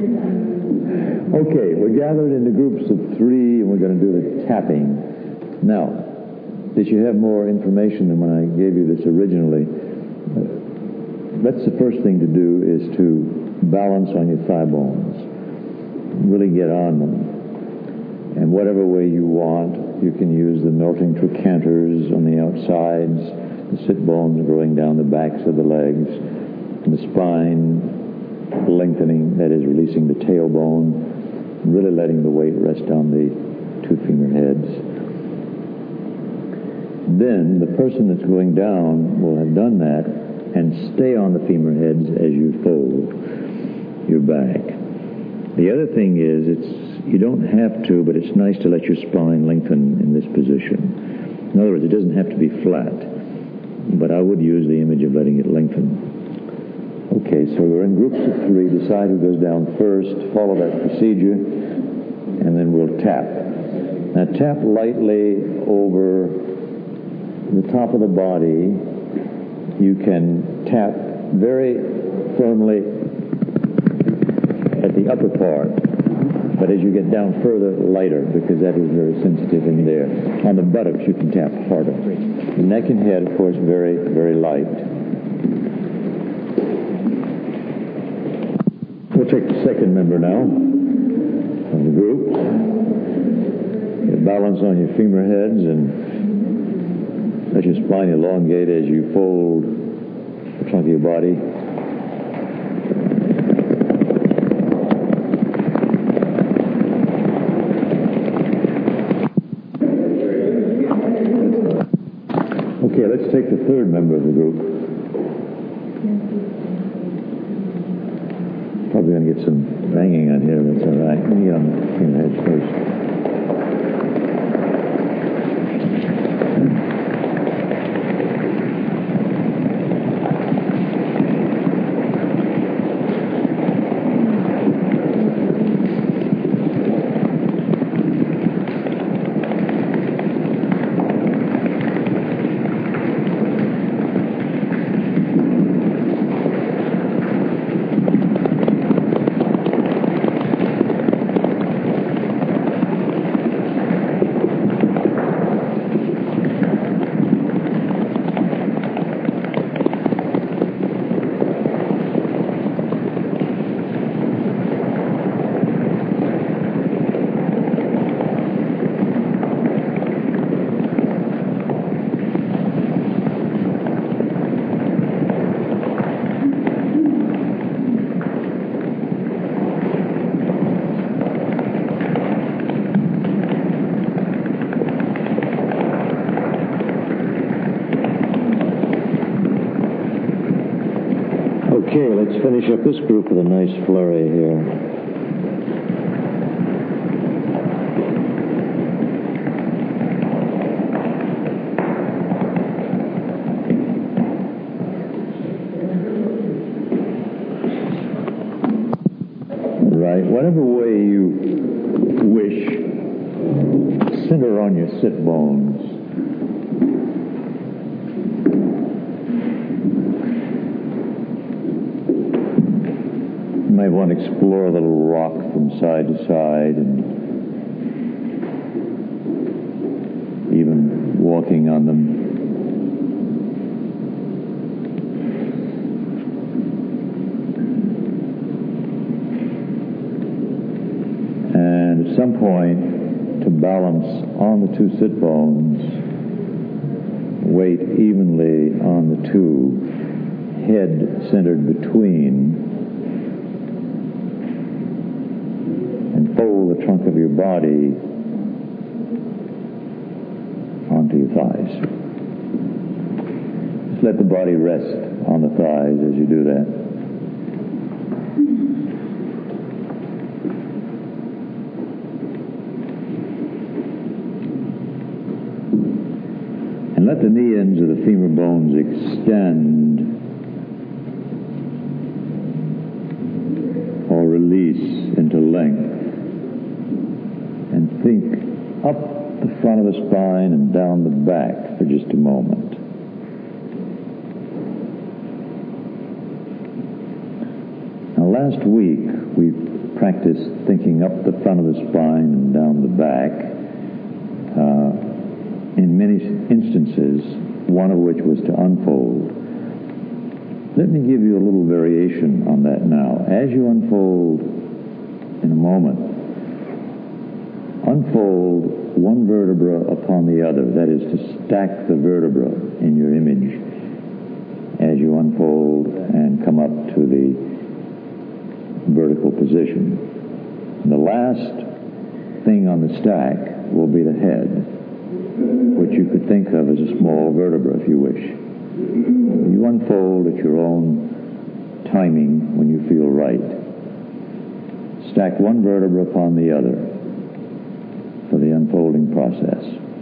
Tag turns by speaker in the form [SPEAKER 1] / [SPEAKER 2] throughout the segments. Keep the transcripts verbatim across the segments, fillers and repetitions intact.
[SPEAKER 1] Okay, we're gathered into groups of three, and we're going to do the tapping. Now, that you have more information than when I gave you this originally, that's the first thing to do is to balance on your thigh bones. Really get on them. And whatever way you want, you can use the melting trochanters on the outsides, the sit bones growing down the backs of the legs, and the spine lengthening, that is, releasing the tailbone, really letting the weight rest on the two femur heads. Then the person that's going down will have done that and stay on the femur heads as you fold your back. The other thing is, it's you don't have to, but it's nice to let your spine lengthen in this position. In other words, it doesn't have to be flat, but I would use the image of letting it lengthen. Okay, so we're in groups of three. Decide who goes down first. Follow that procedure, and then we'll tap. Now tap lightly over the top of the body. You can tap very firmly at the upper part, but as you get down further, lighter, because that is very sensitive in there. On the buttocks, you can tap harder. The neck and head, of course, very, very light. We'll take the second member now of the group. Get balance on your femur heads and let your spine elongate as you fold the trunk of your body. Okay, let's take the third member of the group. Probably going to get some banging on here, that's all right. Let me get on the femur heads first. Okay, let's finish up this group with a nice flurry here. Right, whatever way you wish, center on your sit bones. You might want to explore a little rock from side to side and even walking on them. And at some point, to balance on the two sit bones, weight evenly on the two, head centered between, fold the trunk of your body onto your thighs. Just let the body rest on the thighs as you do that. And let the knee ends of the femur bones extend or release into length. And think up the front of the spine and down the back for just a moment. Now last week, we practiced thinking up the front of the spine and down the back. Uh, in many instances, one of which was to unfold. Let me give you a little variation on that now. As you unfold in a moment, unfold one vertebra upon the other. That is to stack the vertebra in your image as you unfold and come up to the vertical position. And the last thing on the stack will be the head, which you could think of as a small vertebra if you wish. You unfold at your own timing when you feel right. Stack one vertebra upon the other for the unfolding process.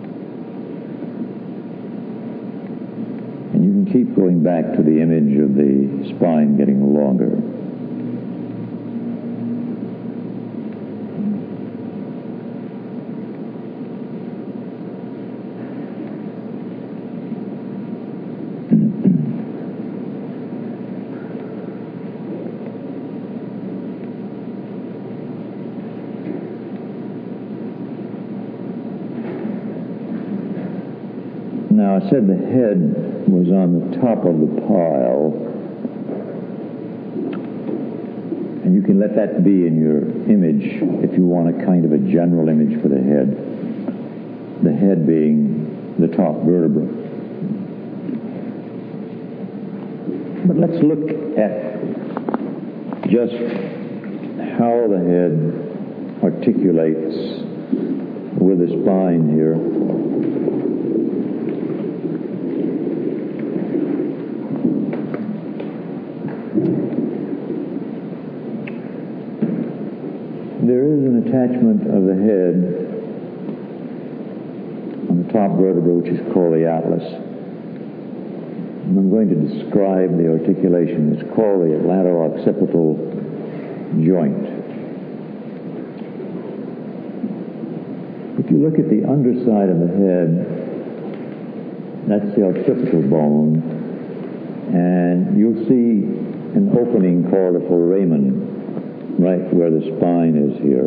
[SPEAKER 1] And you can keep going back to the image of the spine getting longer. Now, I said the head was on the top of the pile, and you can let that be in your image if you want a kind of a general image for the head, the head being the top vertebra. But let's look at just how the head articulates with the spine here. There is an attachment of the head on the top vertebra, which is called the atlas. And I'm going to describe the articulation. It's called the atlanto-occipital joint. If you look at the underside of the head, that's the occipital bone, and you'll see an opening called a foramen, right where the spine is here.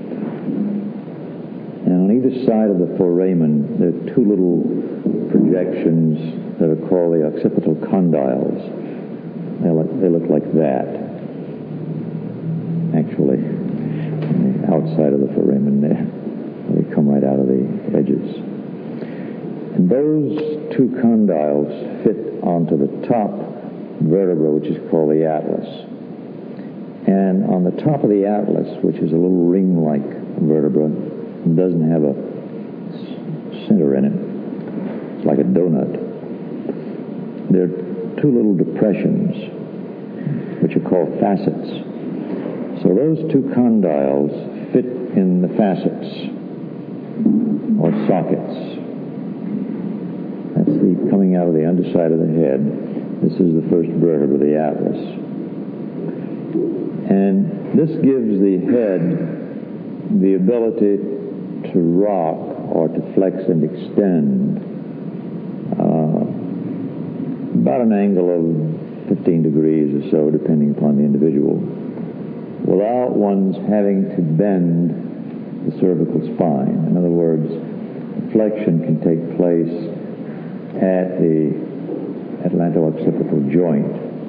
[SPEAKER 1] And on either side of the foramen, there are two little projections that are called the occipital condyles. They look, they look like that, actually, on the outside of the foramen there. They come right out of the edges. And those two condyles fit onto the top vertebra, which is called the atlas. And on the top of the atlas, which is a little ring-like vertebra, and doesn't have a center in it, it's like a donut, there are two little depressions, which are called facets. So those two condyles fit in the facets, or sockets. That's the coming out of the underside of the head. This is the first vertebra, the atlas. And this gives the head the ability to rock or to flex and extend uh, about an angle of fifteen degrees or so, depending upon the individual, without one's having to bend the cervical spine. In other words, flexion can take place at the atlanto-occipital joint.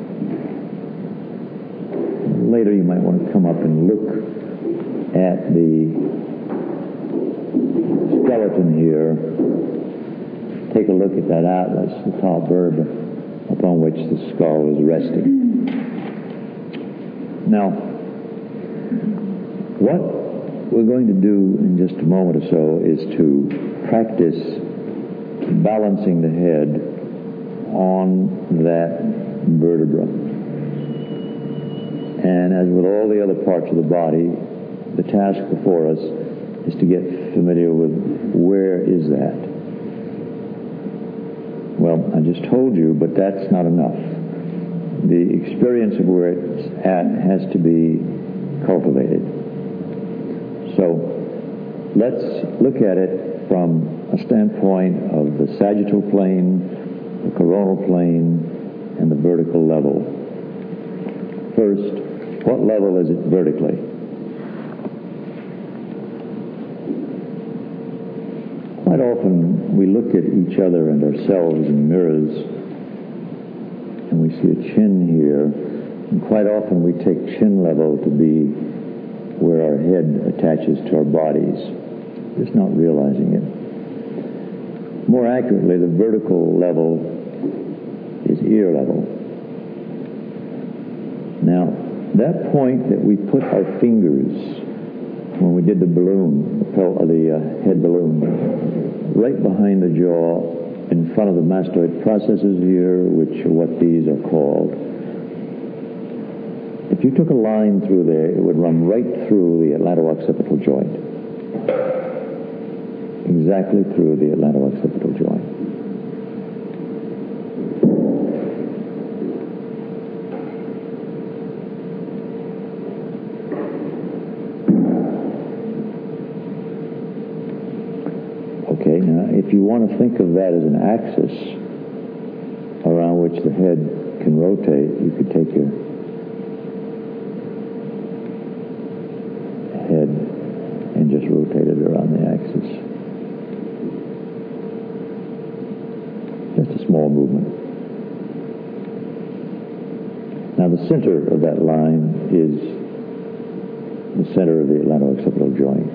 [SPEAKER 1] Later you might want to come up and look at the skeleton here. Take a look at that atlas, the top vertebra upon which the skull is resting. Now, what we're going to do in just a moment or so is to practice balancing the head on that vertebra. And as with all the other parts of the body, the task before us is to get familiar with where is that. Well, I just told you, but that's not enough. The experience of where it's at has to be cultivated. So let's look at it from a standpoint of the sagittal plane, the coronal plane, and the vertical level. First, What level is it vertically? Quite often we look at each other and ourselves in mirrors and we see a chin here, and quite often we take chin level to be where our head attaches to our bodies, just not realizing it. More accurately, the vertical level is ear level. Now, that point that we put our fingers when we did the balloon, the, pel- uh, the uh, head balloon, right behind the jaw, in front of the mastoid processes here, which are what these are called. If you took a line through there, it would run right through the atlanto-occipital joint. Exactly through the atlanto-occipital joint. Okay, now if you want to think of that as an axis around which the head can rotate, you could take your head and just rotate it around the axis. Just a small movement. Now the center of that line is the center of the atlanto-occipital joint.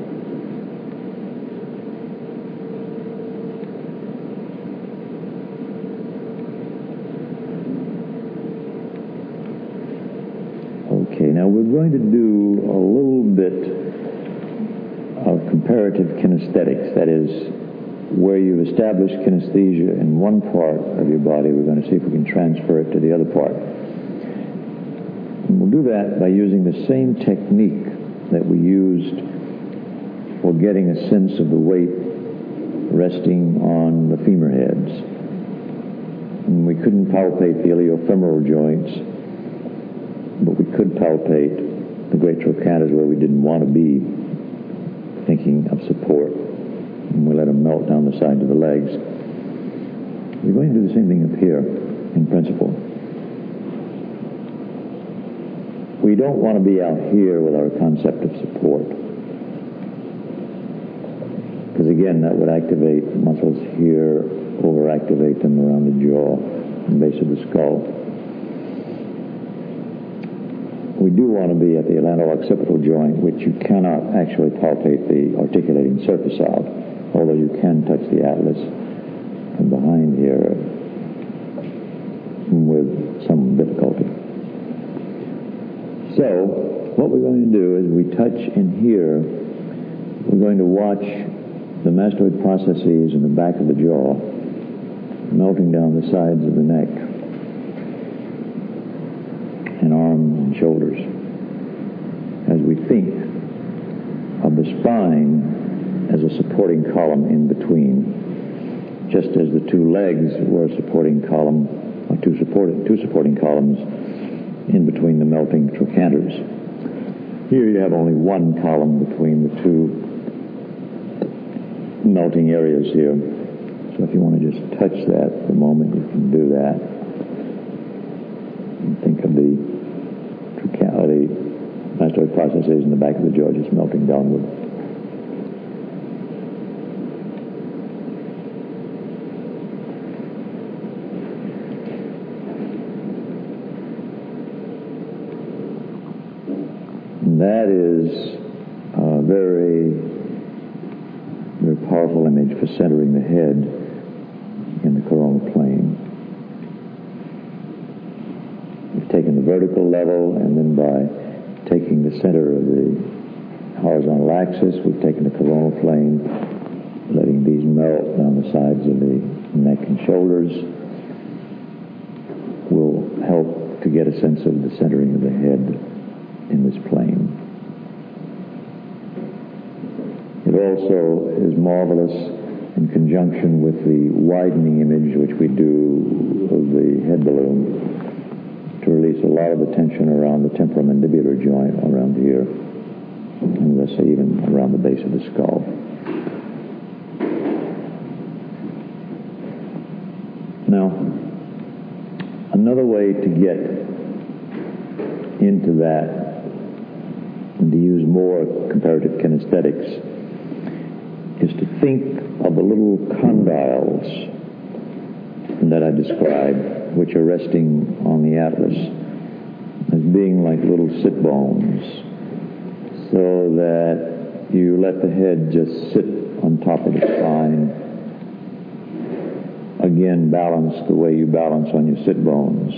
[SPEAKER 1] Okay, now we're going to do a little bit of comparative kinesthetics. That is, where you've established kinesthesia in one part of your body, we're going to see if we can transfer it to the other part. And we'll do that by using the same technique that we used for getting a sense of the weight resting on the femur heads. And we couldn't palpate the iliofemoral joints, but we could palpate the great trochanters where we didn't want to be thinking of support, and we let them melt down the sides of the legs. We're going to do the same thing up here in principle. We don't want to be out here with our concept of support, because again that would activate muscles here, overactivate them around the jaw and base of the skull. We do want to be at the atlanto-occipital joint, which you cannot actually palpate the articulating surface of, although you can touch the atlas from behind here with some difficulty. So, what we're going to do is we touch in here, we're going to watch the mastoid processes in the back of the jaw melting down the sides of the neck and arms and shoulders, as we think of the spine as a supporting column in between, just as the two legs were a supporting column, or two supporting, two supporting columns in between the melting trochanters. Here you have only one column between the two melting areas here. So if you want to just touch that for a moment, you can do that. And think of the the mastoid processes in the back of the jaw just melting downward. And that is a very, very powerful image for centering the head in the coronal plane. We've taken the vertical level, and then by taking the center of the horizontal axis, we've taken the coronal plane, letting these melt down the sides of the neck and shoulders will help to get a sense of the centering of the head in this plane. It also is marvelous in conjunction with the widening image which we do of the head balloon to release a lot of the tension around the temporomandibular joint around here, and let's say even around the base of the skull. Now, another way to get into that and to use more comparative kinesthetics, is to think of the little condyles that I described, which are resting on the atlas, as being like little sit bones, so that you let the head just sit on top of the spine, again balanced the way you balance on your sit bones.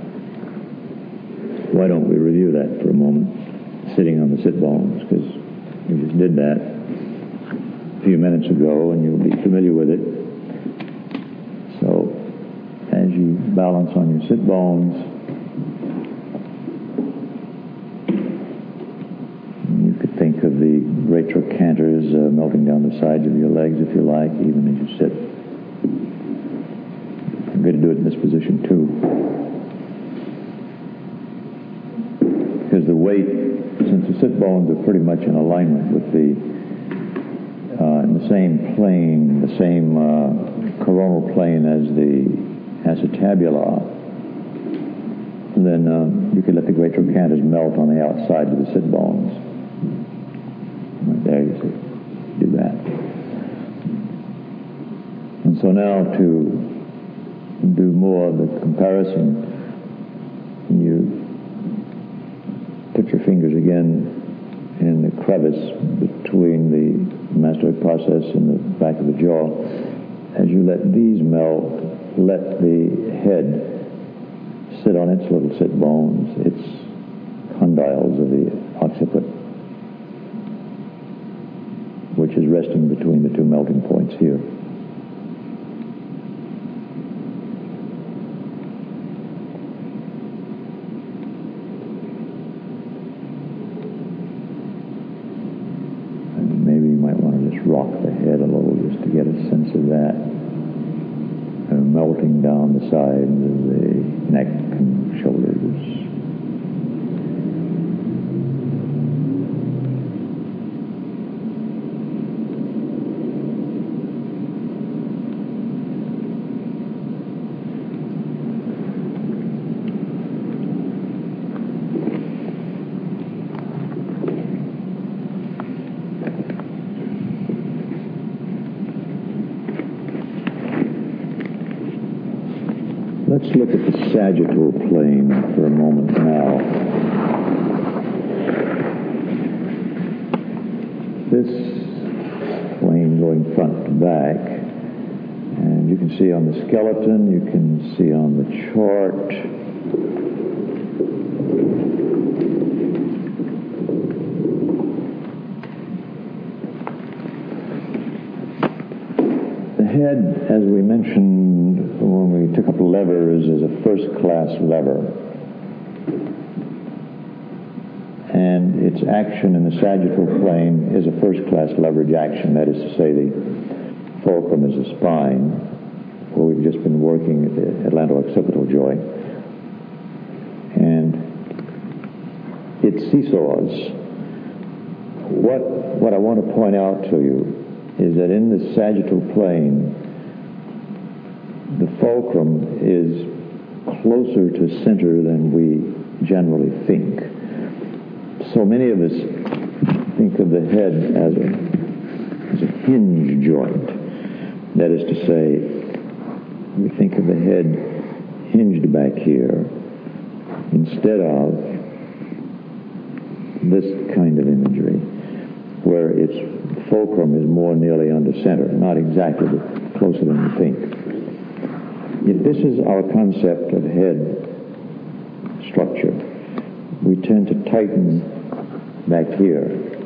[SPEAKER 1] Why don't we review that for a moment, sitting on the sit bones, because we just did that a few minutes ago and you'll be familiar with it. So as you balance on your sit bones, you could think of the great trochanters uh, melting down the sides of your legs, if you like, even as you sit. I'm going to do it in this position too, because the weight, since the sit bones are pretty much in alignment with the uh, in the same plane, the same uh, coronal plane as the acetabula, then uh, you could let the great trochanters melt on the outside of the sit bones. Right there, you see, do that. And so now to do more of the comparison, you put your fingers again in the crevice between the mastoid process and the back of the jaw. As you let these melt, let the head sit on its little sit bones, its condyles of the occiput, which is resting between the two melting points here. And maybe you might want to just rock the head a little just to get a sense of that, and melting down the sides of the neck and shoulders. Let's look at the sagittal plane for a moment now. This plane going front to back, and you can see on the skeleton, you can see on the chart, the head, as we mentioned when we took up levers, is a first-class lever. And its action in the sagittal plane is a first-class leverage action. That is to say, the fulcrum is the spine, where we've just been working at the atlanto-occipital joint. And it seesaws. What, what I want to point out to you is that in the sagittal plane, the fulcrum is closer to center than we generally think. So many of us think of the head as a, as a hinge joint. That is to say, we think of the head hinged back here instead of this kind of imagery, where its fulcrum is more nearly under center, not exactly, but closer than you think. If this is our concept of head structure, we tend to tighten back here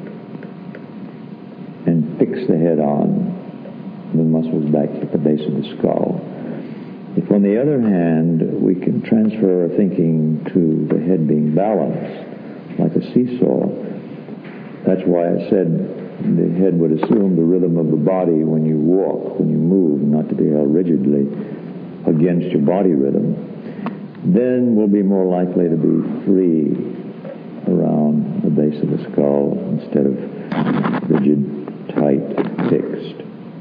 [SPEAKER 1] and fix the head on the muscles back at the base of the skull. If, on the other hand, we can transfer our thinking to the head being balanced, like a seesaw, that's why I said the head would assume the rhythm of the body when you walk, when you move, not to be held rigidly against your body rhythm. Then we'll be more likely to be free around the base of the skull instead of rigid, tight, fixed.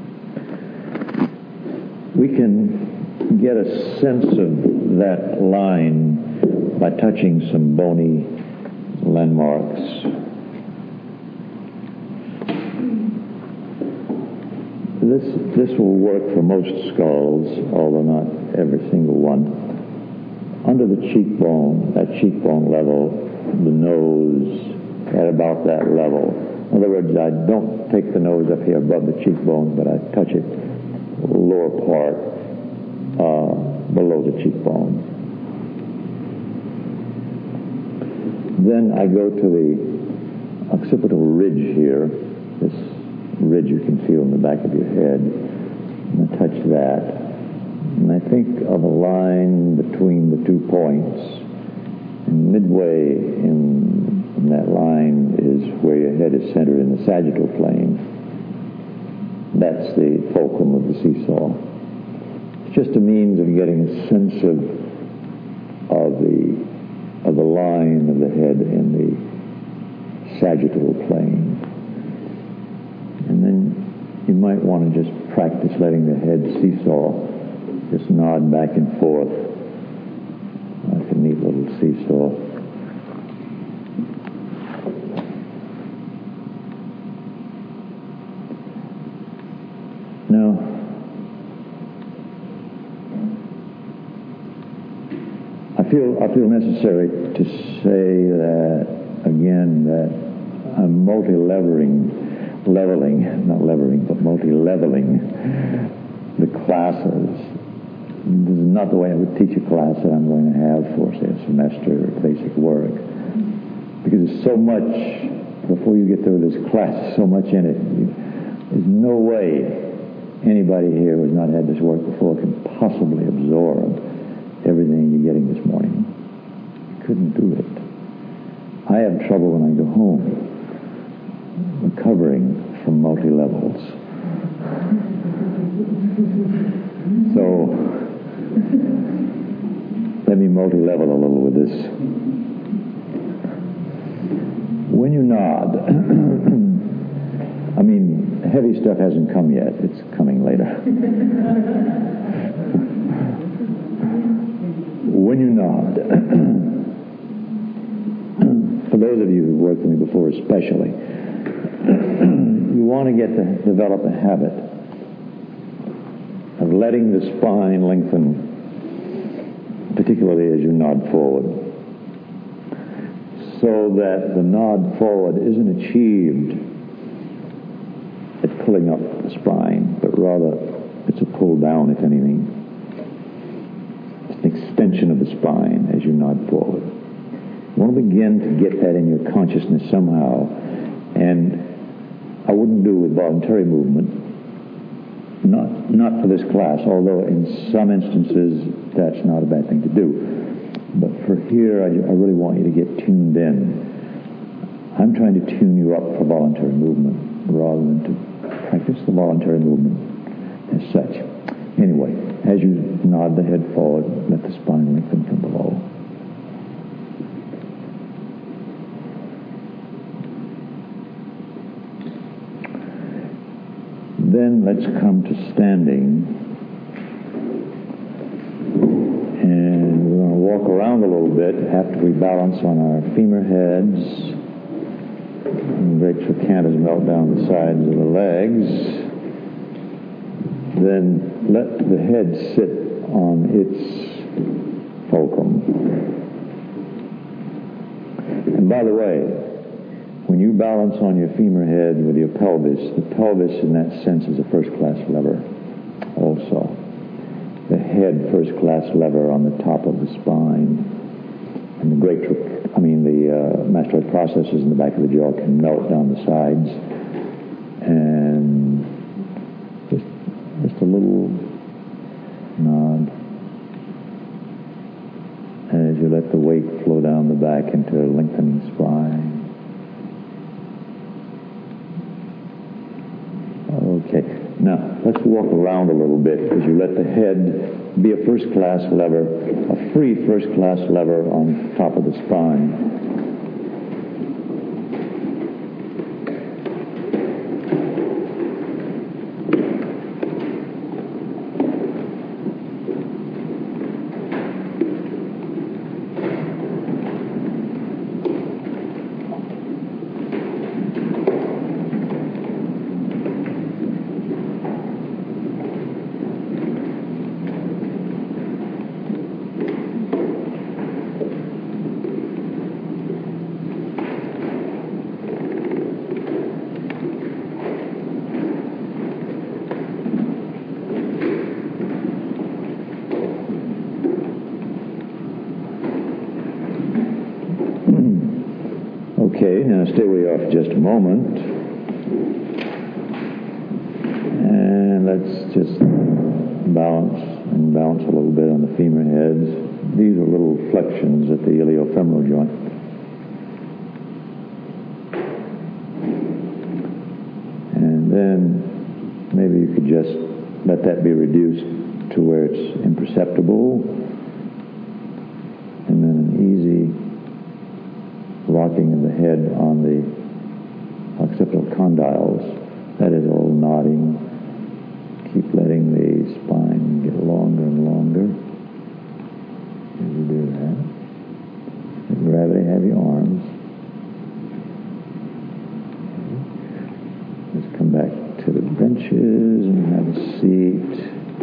[SPEAKER 1] We can get a sense of that line by touching some bony landmarks this this will work for most skulls, although not every single one. Under the cheekbone, that cheekbone level, the nose at about that level. In other words, I don't take the nose up here above the cheekbone, but I touch it lower part uh, below the cheekbone. Then I go to the occipital ridge here, this ridge you can feel in the back of your head, and I touch that. And I think of a line between the two points, and midway in, in that line is where your head is centered in the sagittal plane. That's the fulcrum of the seesaw. It's just a means of getting a sense of of the of the line of the head in the sagittal plane. And then you might want to just practice letting the head seesaw, just nod back and forth like a neat little seesaw. Now, I feel I feel necessary to say that again that I'm multi-leveling, leveling, not levering, but multi-leveling the classes. This is not the way I would teach a class that I'm going to have for, say, a semester of basic work. Because there's so much, before you get through this class, so much in it. There's no way anybody here who has not had this work before can possibly absorb everything you're getting this morning. You couldn't do it. I have trouble when I go home recovering from multi-levels. So, let me multi-level a little with this. When you nod, I mean, heavy stuff hasn't come yet. It's coming later. When you nod, for those of you who've worked with me before especially, you want to get to develop a habit of letting the spine lengthen, particularly as you nod forward, so that the nod forward isn't achieved at pulling up the spine, but rather it's a pull down, if anything. It's an extension of the spine as you nod forward. You want to begin to get that in your consciousness somehow, and I wouldn't do it with voluntary movement, not not for this class, although in some instances that's not a bad thing to do. But for here, I, I really want you to get tuned in. I'm trying to tune you up for voluntary movement rather than to practice the voluntary movement as such. Anyway, as you nod the head forward, let the spine lengthen from below. Then let's come to standing. And we're going to walk around a little bit after we balance on our femur heads. And great trochanters melt down the sides of the legs. Then let the head sit on its fulcrum. And by the way, when you balance on your femur head with your pelvis, the pelvis in that sense is a first-class lever also. The head first-class lever on the top of the spine. And the great, I mean, the uh, mastoid processes in the back of the jaw can melt down the sides. And just, just a little nod. As you let the weight flow down the back into a lengthening spine. Okay, now let's walk around a little bit as you let the head be a first-class lever, a free first-class lever on top of the spine. Okay, now stay way off just a moment. And let's just balance and bounce a little bit on the femur heads. These are little flexions at the iliofemoral joint. And then maybe you could just let that be reduced to where it's imperceptible. And then an easy rocking of the head on the occipital condyles. That is all nodding. Keep letting the spine get longer and longer as you do that. With gravity, have your arms. Let's come back to the benches and have a seat.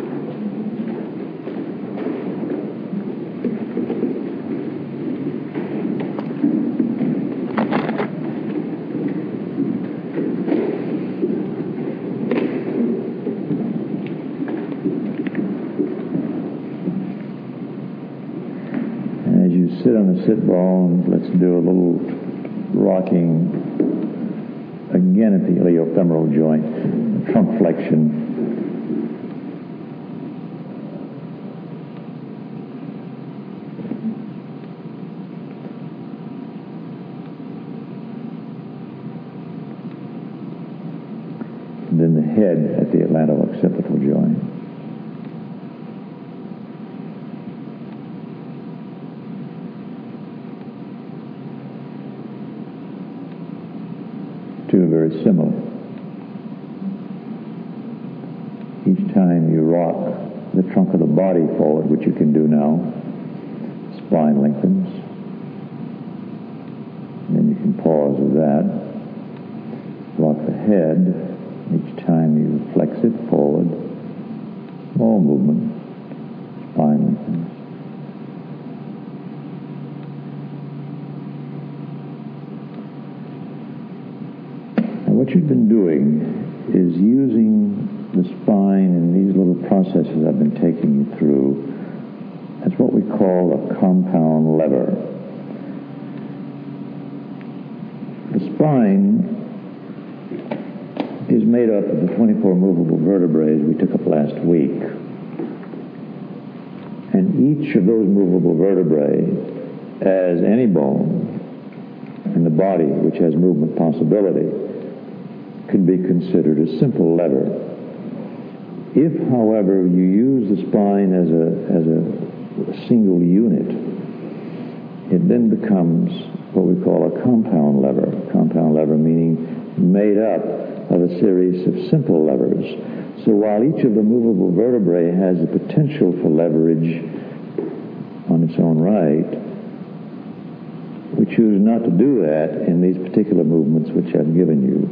[SPEAKER 1] Sit on the sit bones. Let's do a little rocking again at the iliofemoral joint, trunk flexion. And then the head at the atlanto-occipital joint. Two are very similar. Each time you rock the trunk of the body forward, which you can do now, spine lengthens. And then you can pause with that. Rock the head. Each time you flex it forward, small movement, spine lengthens. What you've been doing is using the spine in these little processes I've been taking you through as what we call a compound lever. The spine is made up of the twenty-four movable vertebrae we took up last week. And each of those movable vertebrae, as any bone in the body which has movement possibility, could be considered a simple lever. If, however, you use the spine as a, as a single unit, it then becomes what we call a compound lever. Compound lever meaning made up of a series of simple levers. So while each of the movable vertebrae has the potential for leverage on its own right, we choose not to do that in these particular movements which I've given you.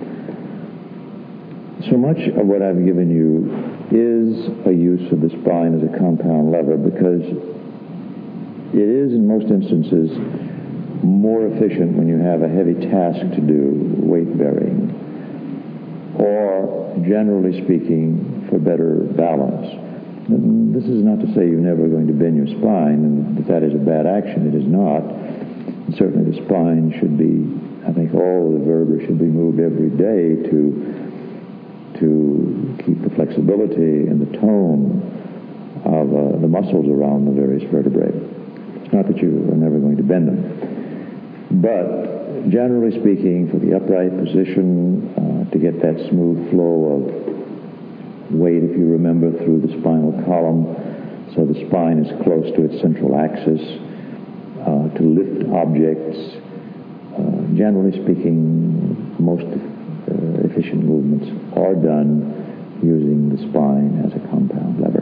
[SPEAKER 1] So much of what I've given you is a use of the spine as a compound lever because it is, in most instances, more efficient when you have a heavy task to do, weight bearing, or, generally speaking, for better balance. And this is not to say you're never going to bend your spine, and that that is a bad action. It is not. And certainly the spine should be, I think all of the vertebrae should be moved every day to to keep the flexibility and the tone of uh, the muscles around the various vertebrae. It's not that you are never going to bend them. But generally speaking, for the upright position, uh, to get that smooth flow of weight, if you remember, through the spinal column, so the spine is close to its central axis, uh, to lift objects, uh, generally speaking, most Uh, efficient movements are done using the spine as a compound lever.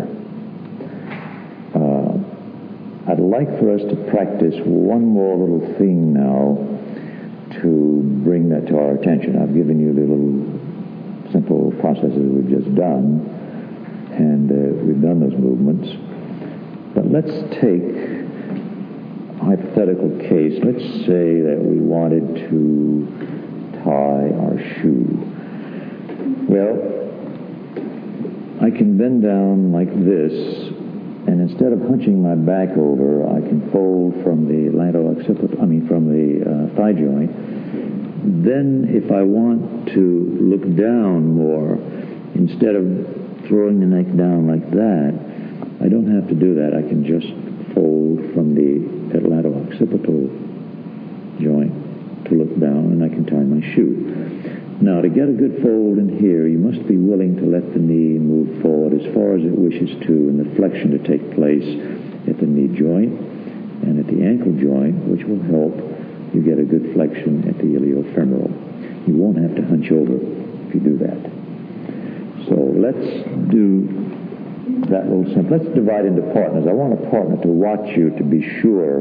[SPEAKER 1] Uh, I'd like for us to practice one more little thing now to bring that to our attention. I've given you the little simple processes we've just done, and uh, we've done those movements. But let's take a hypothetical case. Let's say that we wanted to tie our shoe. Well, I can bend down like this and And instead of hunching my back over, I can fold from the atlanto-occipital, I mean from the uh, thigh joint. Then if I want to look down more, instead of throwing the neck down like that, I don't have to do that. I can just fold from the atlanto-occipital joint to look down, and I can tie my shoe. Now, to get a good fold in here, you must be willing to let the knee move forward as far as it wishes to, and the flexion to take place at the knee joint and at the ankle joint, which will help you get a good flexion at the iliofemoral. You won't have to hunch over if you do that. So let's do that little simple. Let's divide into partners. I want a partner to watch you to be sure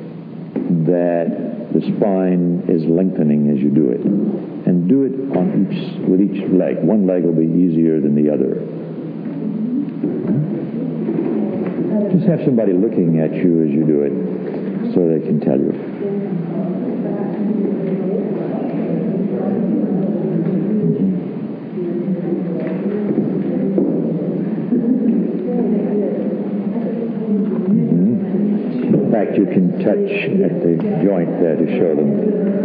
[SPEAKER 1] that the spine is lengthening as you do it. And do it on each, with each leg. One leg will be easier than the other. Just have somebody looking at you as you do it so they can tell you. Mm-hmm. In fact, you can touch at the joint there to show them.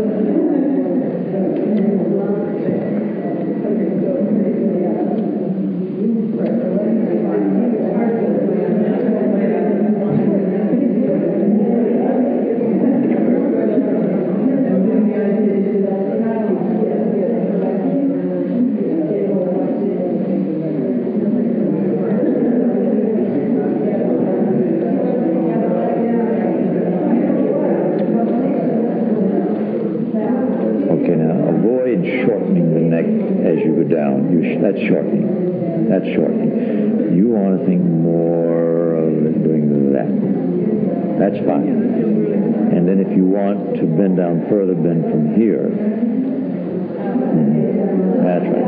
[SPEAKER 1] That's shortening. That's shortening. You want to think more of doing that. That's fine. And then if you want to bend down further, bend from here. Mm-hmm. That's right.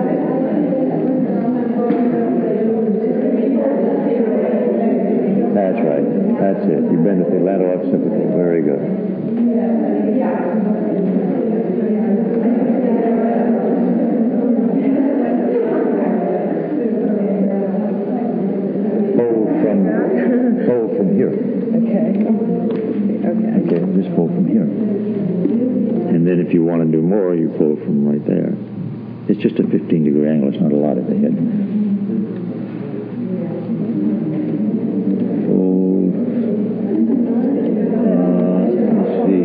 [SPEAKER 1] That's right. That's it. You bend at the atlanto-occipital. Very good. Fold from here. Okay. Okay. Okay, just fold from here. And then if you want to do more, you fold from right there. It's just a fifteen degree angle. It's not a lot at the head. Fold. Uh, let's see.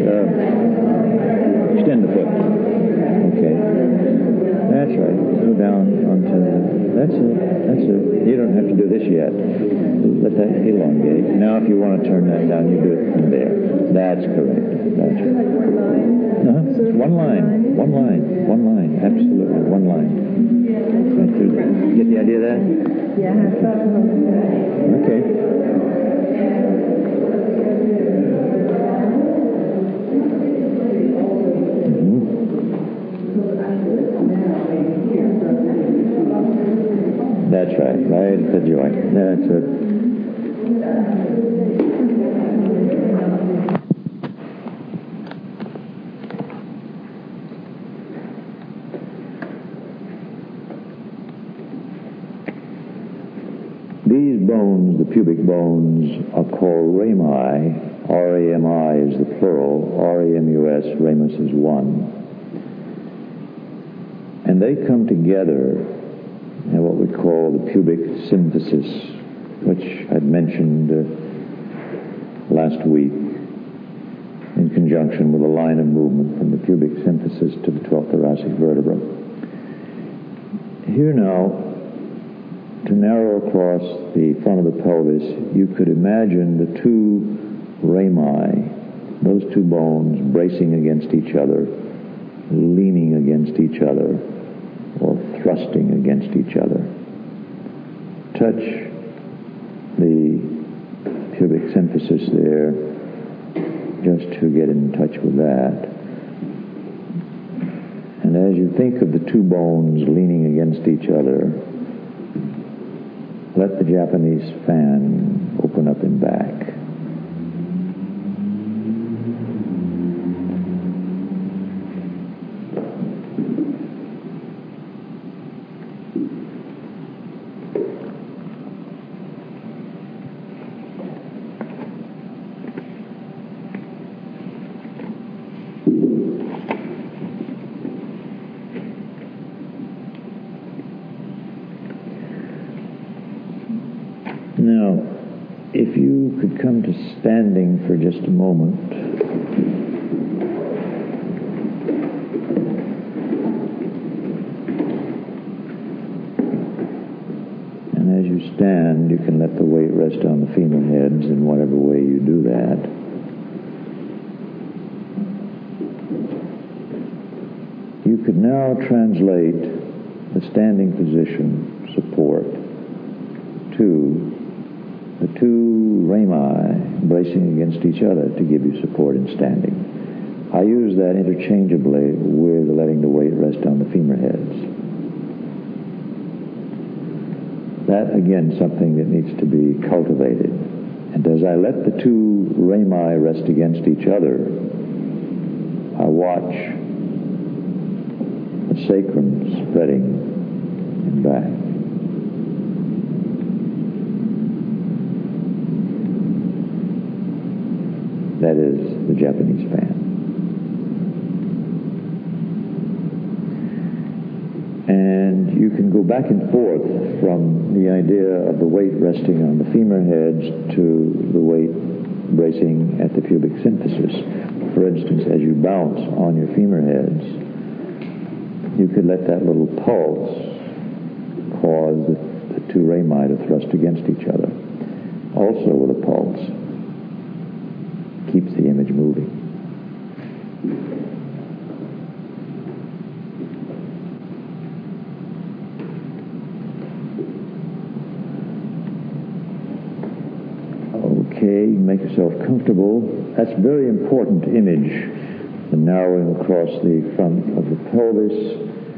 [SPEAKER 1] Uh, extend the foot. Okay. That's right. Go down onto the... That's it. That's it. You don't have to do this yet. Let that elongate. Now if you want to turn that down, you do it from there. That's correct. That's right. Uh-huh. It's one line. One line. One line. Absolutely. One line. Right through there. Get the idea of that? Yeah. Okay. That's right, right at the joint. That's it. These bones, the pubic bones, are called rami. R A M I is the plural. R A M U S, ramus is one. And they come together and what we call the pubic symphysis, which I'd mentioned uh, last week in conjunction with a line of movement from the pubic symphysis to the twelfth thoracic vertebra. Here now, to narrow across the front of the pelvis, you could imagine the two rami, those two bones bracing against each other, leaning against each other, or thrusting against each other. Touch the pubic symphysis there, just to get in touch with that. And as you think of the two bones leaning against each other, let the Japanese fan open up and back. Now, if you could come to standing for just a moment. And as you stand, you can let the weight rest on the femur heads in whatever way you do that. You could now translate the standing position support to the two rami bracing against each other to give you support in standing. I use that interchangeably with letting the weight rest on the femur heads. That, again, something that needs to be cultivated. And as I let the two rami rest against each other, I watch the sacrum spreading and back. That is the Japanese fan. And you can go back and forth from the idea of the weight resting on the femur heads to the weight bracing at the pubic symphysis. For instance, as you bounce on your femur heads, you could let that little pulse cause the, the two rami to thrust against each other. Also with a pulse, keeps the image moving. Okay, make yourself comfortable. That's a very important image, the narrowing across the front of the pelvis.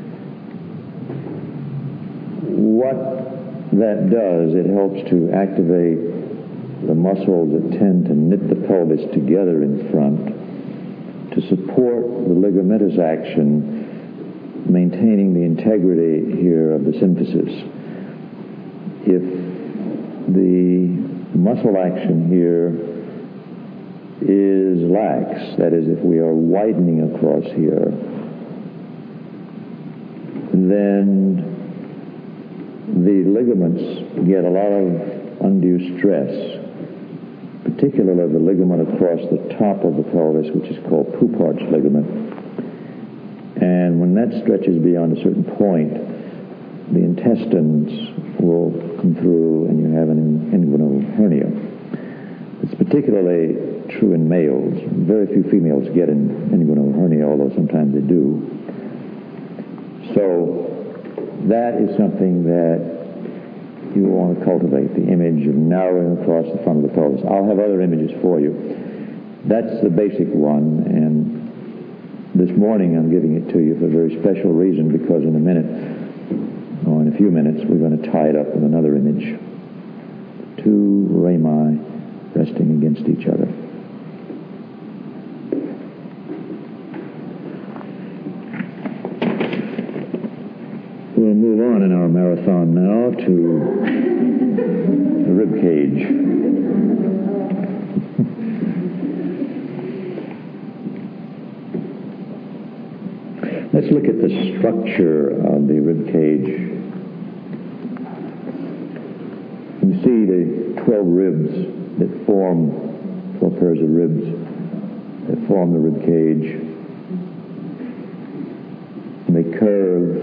[SPEAKER 1] What that does, it helps to activate the muscles that tend to knit the pelvis together in front to support the ligamentous action, maintaining the integrity here of the symphysis. If the muscle action here is lax, that is, if we are widening across here, then the ligaments get a lot of undue stress, particularly the ligament across the top of the pelvis, which is called Poupart's ligament. And when that stretches beyond a certain point, the intestines will come through and you have an inguinal hernia. It's particularly true in males. Very few females get an inguinal hernia, although sometimes they do. So that is something that you want to cultivate, the image of narrowing across the front of the pelvis. I'll have other images for you. That's the basic one, and this morning I'm giving it to you for a very special reason, because in a minute, or in a few minutes, we're going to tie it up with another image. Two rami resting against each other. We'll move on in our marathon now to the rib cage. Let's look at the structure of the rib cage. You see the twelve ribs that form, twelve pairs of ribs that form the rib cage. And they curve,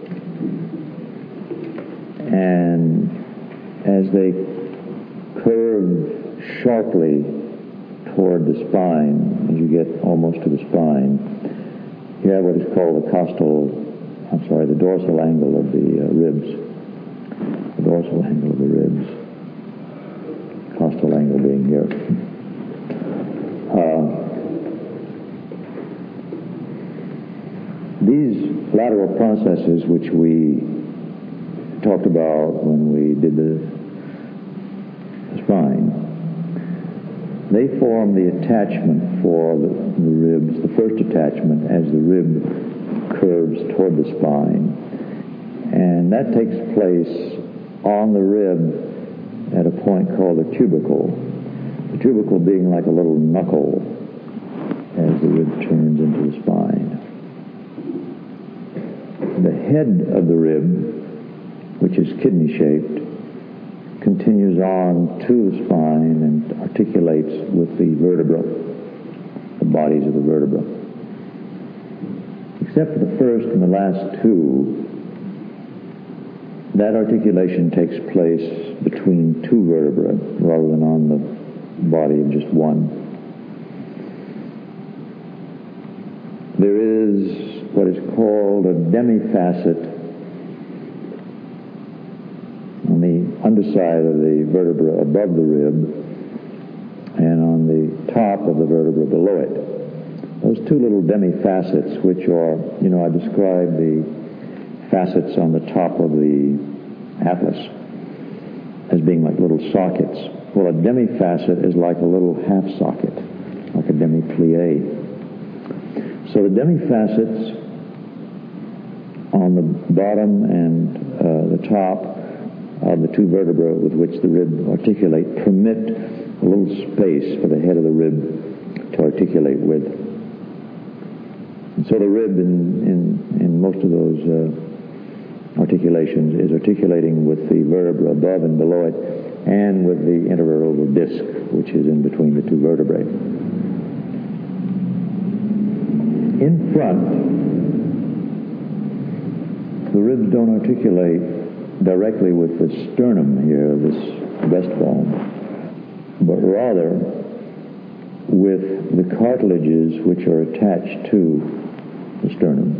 [SPEAKER 1] and as they curve sharply toward the spine, as you get almost to the spine, you have what is called the costal, I'm sorry, the dorsal angle of the uh, ribs. The dorsal angle of the ribs. Costal angle being here. Uh, these lateral processes, which we talked about when we did the, the spine, they form the attachment for the, the ribs, the first attachment as the rib curves toward the spine. And that takes place on the rib at a point called the tubercle. The tubercle being like a little knuckle as the rib turns into the spine. The head of the rib, which is kidney-shaped, continues on to the spine and articulates with the vertebra, the bodies of the vertebra. Except for the first and the last two, that articulation takes place between two vertebrae rather than on the body of just one. There is what is called a demifacet on the underside of the vertebra above the rib and on the top of the vertebra below it. Those two little demifacets, which are, you know, I described the facets on the top of the atlas as being like little sockets. Well, a demifacet is like a little half socket, like a demi-plie. So the demifacets on the bottom and uh, the top of the two vertebrae with which the rib articulate permit a little space for the head of the rib to articulate with. And so the rib in, in, in most of those uh, articulations is articulating with the vertebra above and below it and with the intervertebral disc, which is in between the two vertebrae. In front, the ribs don't articulate directly with the sternum here, this breastbone, but rather with the cartilages which are attached to the sternum.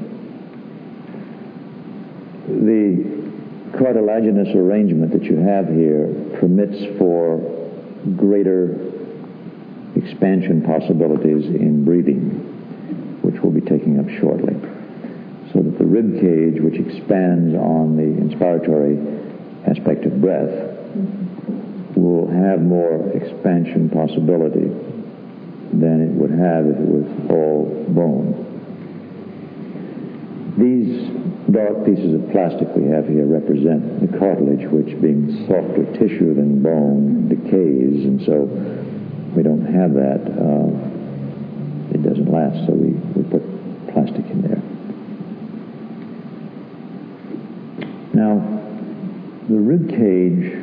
[SPEAKER 1] The cartilaginous arrangement that you have here permits for greater expansion possibilities in breathing, which we'll be taking up shortly. So that the rib cage, which expands on the inspiratory aspect of breath, will have more expansion possibility than it would have if it was all bone. These dark pieces of plastic we have here represent the cartilage, which, being softer tissue than bone, decays, and so we don't have that. Uh, it doesn't last, so we, we put plastic in there. Now, the rib cage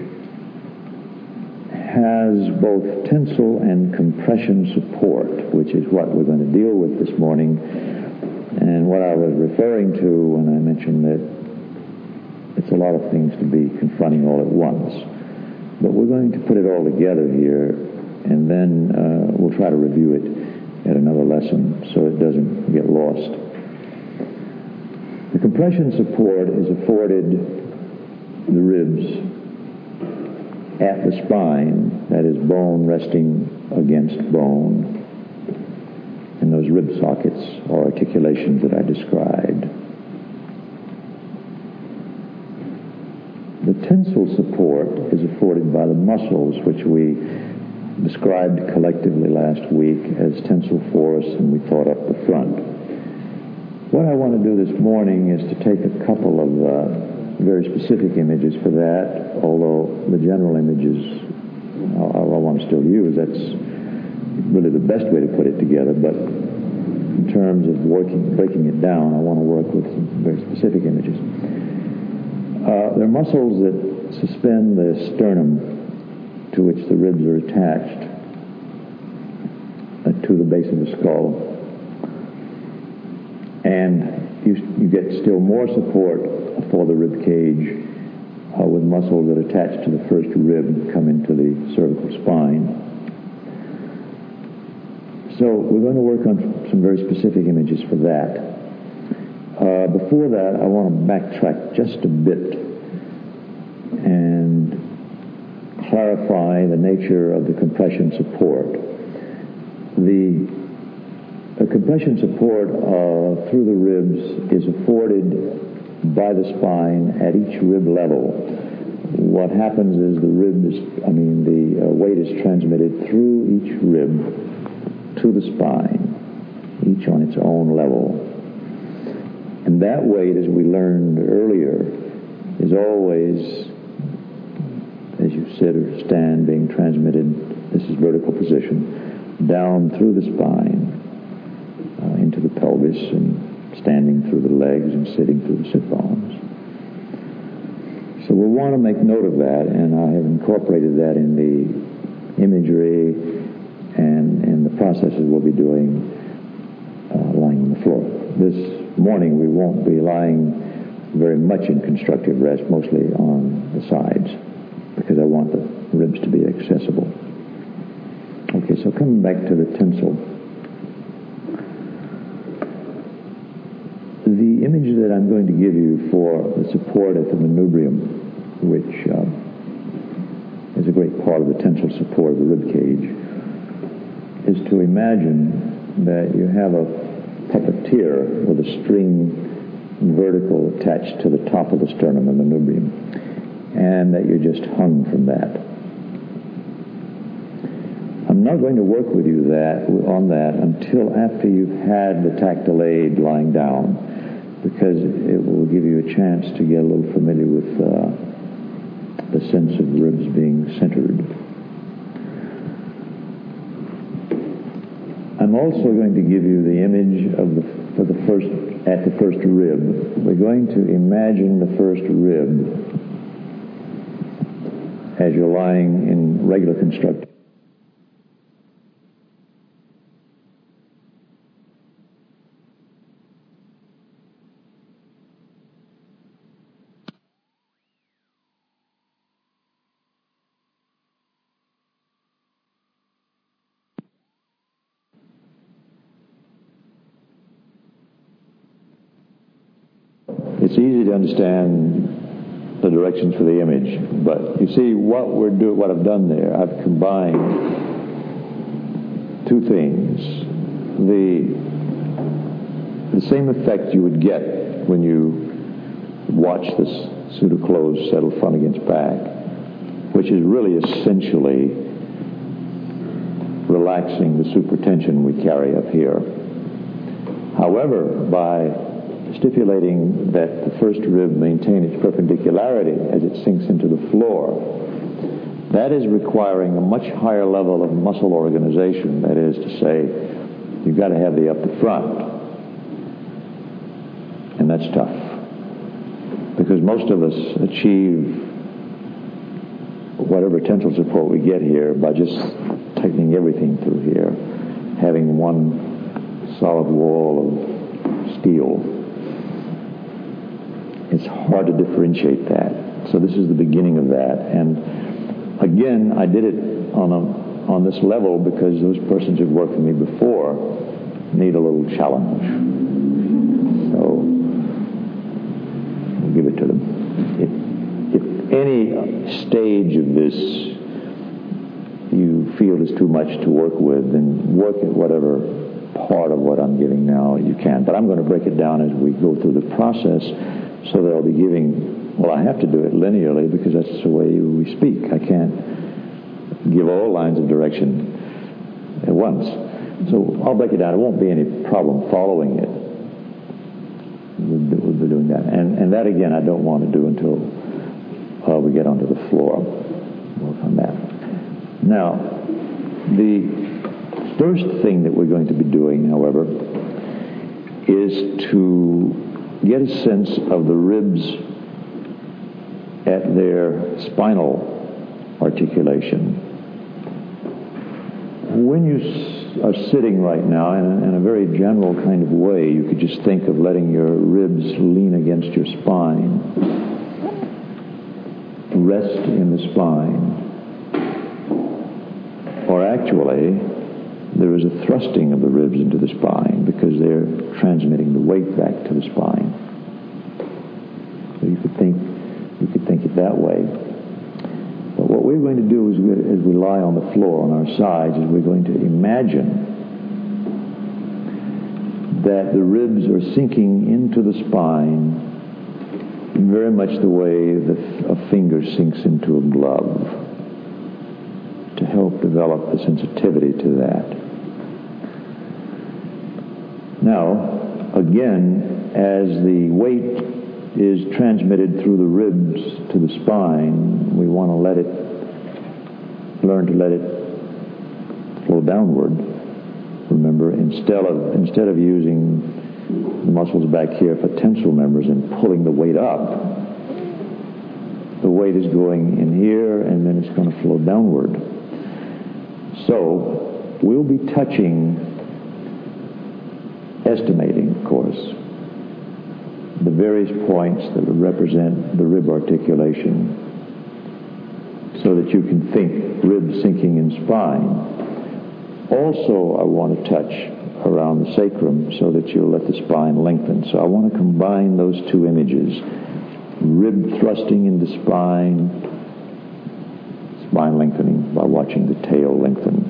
[SPEAKER 1] has both tensile and compression support, which is what we're going to deal with this morning. And what I was referring to when I mentioned that it's a lot of things to be confronting all at once. But we're going to put it all together here, and then uh, we'll try to review it at another lesson so it doesn't get lost. The compression support is afforded the ribs at the spine, that is, bone resting against bone. And those rib sockets are articulations that I described. The tensile support is afforded by the muscles, which we described collectively last week as tensile force, and we thought up the front. What I want to do this morning is to take a couple of uh, very specific images for that, although the general images I, I want to still use. That's really the best way to put it together, but in terms of working, breaking it down, I want to work with some very specific images. Uh, there are muscles that suspend the sternum to which the ribs are attached uh, to the base of the skull. And you, you get still more support for the rib cage uh, with muscles that attach to the first rib and come into the cervical spine. So we're going to work on some very specific images for that. Uh, before that, I want to backtrack just a bit and clarify the nature of the compression support. The, the compression support uh, through the ribs is afforded by the spine at each rib level. What happens is the rib is, I mean, the uh, weight is transmitted through each rib to the spine, each on its own level. And that weight, as we learned earlier, is always, as you sit or stand, being transmitted, this is vertical position, down through the spine uh, into the pelvis and standing through the legs and sitting through the sit bones. So we'll want to make note of that, and I have incorporated that in the imagery and in the processes we'll be doing uh, lying on the floor. This morning we won't be lying very much in constructive rest, mostly on the sides, because I want the ribs to be accessible. Okay, so coming back to the tensile. The image that I'm going to give you for the support at the manubrium, which uh, is a great part of the tensile support of the rib cage, is to imagine that you have a puppeteer with a string vertical attached to the top of the sternum and manubrium, and that you're just hung from that. I'm not going to work with you that on that until after you've had the tactile aid lying down, because it will give you a chance to get a little familiar with uh, the sense of the ribs being centered. I'm also going to give you the image of the for the first at the first rib. We're going to imagine the first rib as you're lying in regular constructive. It's easy to understand the directions for the image, but you see what we're do what I've done there. I've combined two things: the the same effect you would get when you watch this pseudo-closed settle front against back, which is really essentially relaxing the supertension we carry up here. However, by stipulating that the first rib maintain its perpendicularity as it sinks into the floor, that is requiring a much higher level of muscle organization. That is to say, you've got to have the up the front, and that's tough, because most of us achieve whatever tensile support we get here by just tightening everything through here, having one solid wall of steel. It's hard to differentiate that. So this is the beginning of that. And again, I did it on a, on this level because those persons who've worked with me before need a little challenge. So we'll give it to them. If, if any stage of this you feel is too much to work with, then work at whatever part of what I'm giving now you can. But I'm going to break it down as we go through the process, so that I'll be giving, well, I have to do it linearly because that's the way we speak. I can't give all lines of direction at once. So I'll break it down. It won't be any problem following it. We'll, do, we'll be doing that. And, and that, again, I don't want to do until uh, we get onto the floor. Work on that. Now, the first thing that we're going to be doing, however, is to get a sense of the ribs at their spinal articulation. When you are sitting right now, in a, in a very general kind of way, you could just think of letting your ribs lean against your spine, rest in the spine, or actually there is a thrusting of the ribs into the spine because they're transmitting the weight back to the spine. So you could think you could think it that way. But what we're going to do is we, as we lie on the floor on our sides, is we're going to imagine that the ribs are sinking into the spine very much the way that a finger sinks into a glove, to help develop the sensitivity to that. Now, again, as the weight is transmitted through the ribs to the spine, we want to let it, learn to let it flow downward remember, instead of, instead of using the muscles back here for tensile members and pulling the weight up, the weight is going in here and then it's going to flow downward. So we'll be touching, estimating, of course, the various points that would represent the rib articulation so that you can think rib sinking in spine. Also, I want to touch around the sacrum so that you'll let the spine lengthen. So I want to combine those two images. Rib thrusting into spine, spine lengthening by watching the tail lengthen.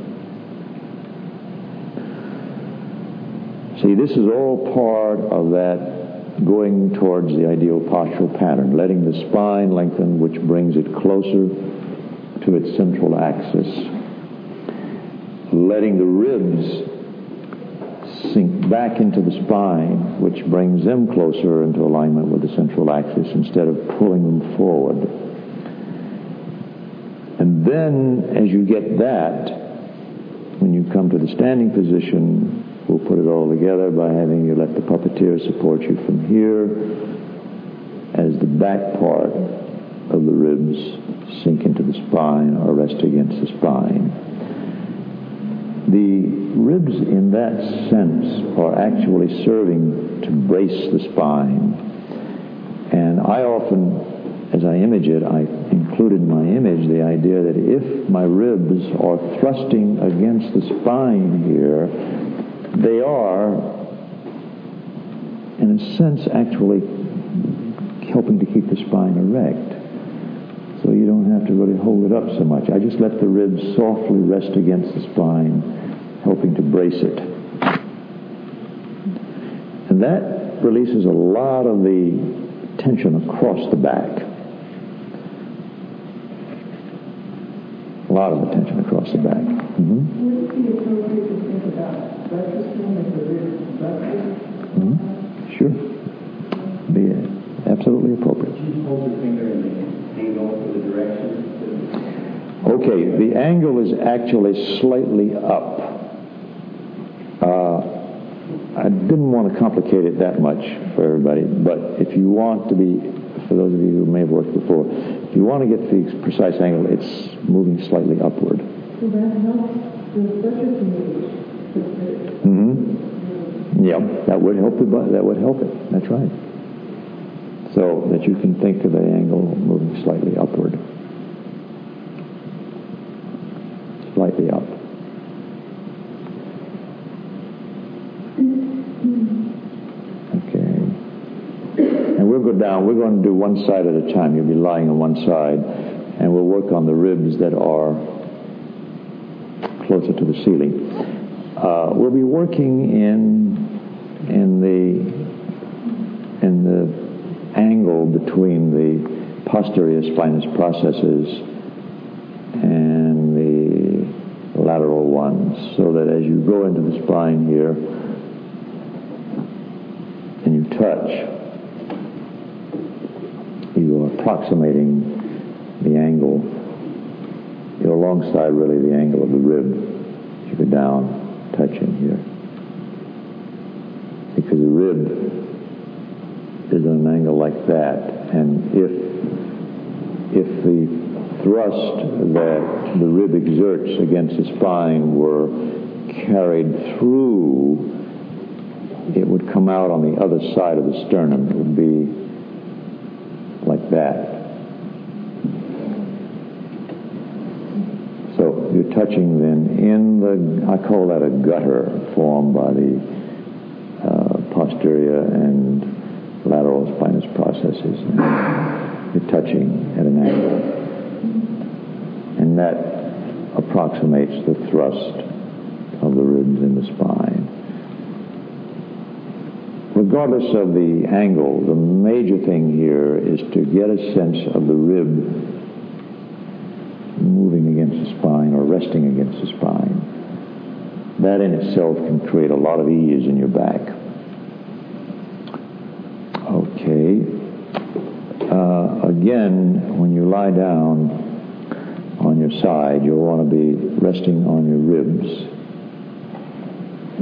[SPEAKER 1] See, this is all part of that going towards the ideal postural pattern, letting the spine lengthen, which brings it closer to its central axis, letting the ribs sink back into the spine, which brings them closer into alignment with the central axis instead of pulling them forward. And then, as you get that, when you come to the standing position, we'll put it all together by having you let the puppeteer support you from here as the back part of the ribs sink into the spine or rest against the spine. The ribs, in that sense, are actually serving to brace the spine. And I often, as I image it, I include in my image the idea that if my ribs are thrusting against the spine here, they are, in a sense, actually helping to keep the spine erect. So you don't have to really hold it up so much. I just let the ribs softly rest against the spine, helping to brace it. And that releases a lot of the tension across the back. A lot of the tension across the back. Mm-hmm.
[SPEAKER 2] Would it be appropriate to think about buttressing if the ribs buttress?
[SPEAKER 1] Mm-hmm. Sure. Be absolutely appropriate.
[SPEAKER 3] Could you hold your finger in the angle for the direction?
[SPEAKER 1] Okay, the angle is actually slightly up. Uh, I didn't want to complicate it that much for everybody, but if you want to be, for those of you who may have worked before, if you want to get the precise angle, it's moving slightly upward.
[SPEAKER 2] So that helps the buttressing age.
[SPEAKER 1] Mm-hmm. Yeah, that would help the butt. That would help it. That's right. So that you can think of the angle moving slightly upward. Slightly up. Okay. And we'll go down. We're going to do one side at a time. You'll be lying on one side, and we'll work on the ribs that are closer to the ceiling. Uh, we'll be working in in the in the angle between the posterior spinous processes and the lateral ones, so that as you go into the spine here and you touch, you are approximating the angle. You're alongside really the angle of the rib as you go down, touching here. Because the rib is at an angle like that, and if if the thrust that the rib exerts against the spine were carried through, it would come out on the other side of the sternum. It would be like that. So you're touching then in the, I call that a gutter formed by the uh, posterior and lateral spinous processes. You're touching at an angle. And that approximates the thrust of the ribs in the spine. Regardless of the angle, the major thing here is to get a sense of the rib moving against the spine or resting against the spine. That in itself can create a lot of ease in your back. Okay. Uh, again, when you lie down on your side, you'll want to be resting on your ribs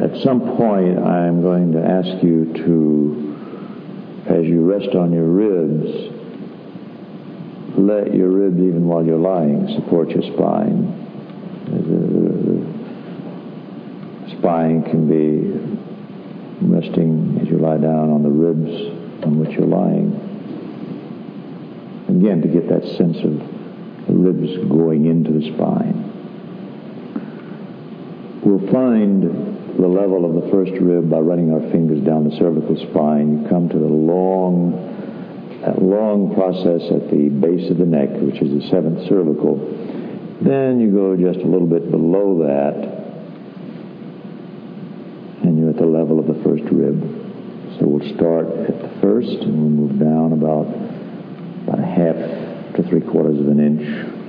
[SPEAKER 1] at some point, I'm going to ask you to, as you rest on your ribs, let your ribs, even while you're lying, support your spine. The, the spine can be resting as you lie down on the ribs on which you're lying. Again, to get that sense of the ribs going into the spine. We'll find the level of the first rib by running our fingers down the cervical spine. You come to the long, that long process at the base of the neck, which is the seventh cervical. Then you go just a little bit below that, and you're at the level of the first rib. So we'll start at the first, and we'll move down about, about a half to three quarters of an inch,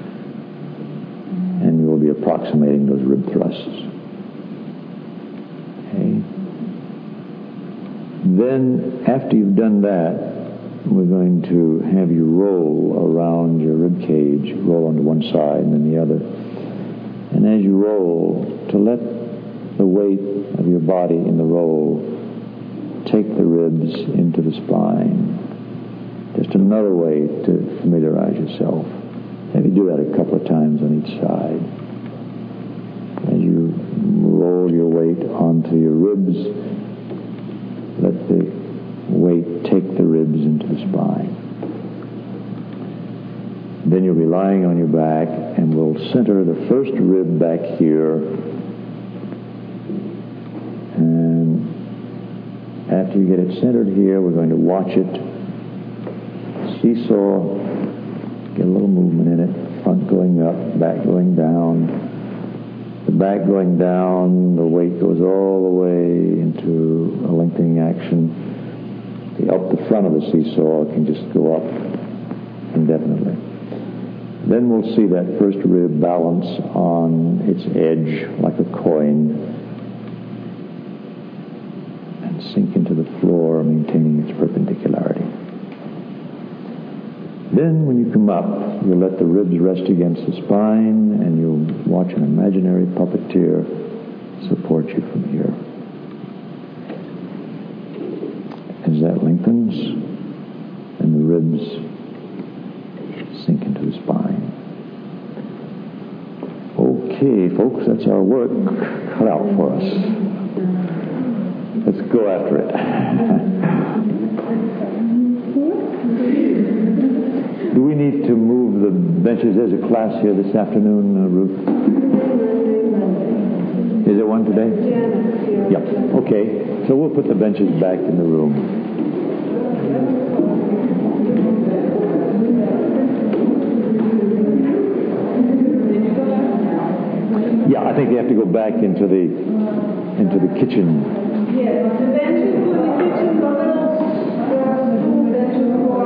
[SPEAKER 1] and we will be approximating those rib thrusts. Okay. Then, after you've done that, we're going to have you roll around your rib cage, roll onto one side and then the other. And as you roll, to let the weight of your body in the roll take the ribs into the spine. Just another way to familiarize yourself. Maybe do that a couple of times on each side. As you roll your weight onto your ribs, let the weight take the ribs into the spine. Then you'll be lying on your back, and we'll center the first rib back here. And after you get it centered here, we're going to watch it seesaw, get a little movement in it, front going up, back going down. The back going down, the weight goes all the way into a lengthening action. The up the front of the seesaw can just go up indefinitely. Then we'll see that first rib balance on its edge like a coin and sink into the floor, maintaining its perpendicularity. Then when you come up, you'll let the ribs rest against the spine, and you'll watch an imaginary puppeteer support you from here. As that lengthens, and the ribs sink into the spine. Okay, folks, that's our work cut out for us. Let's go after it. Do we need to move the benches? There's a class here this afternoon, uh, Ruth? Is there one today? Yeah. Okay. So we'll put the benches back in the room. Yeah, I think they have to go back into the into the kitchen.
[SPEAKER 2] Yes, the benches for the kitchen, the little benches for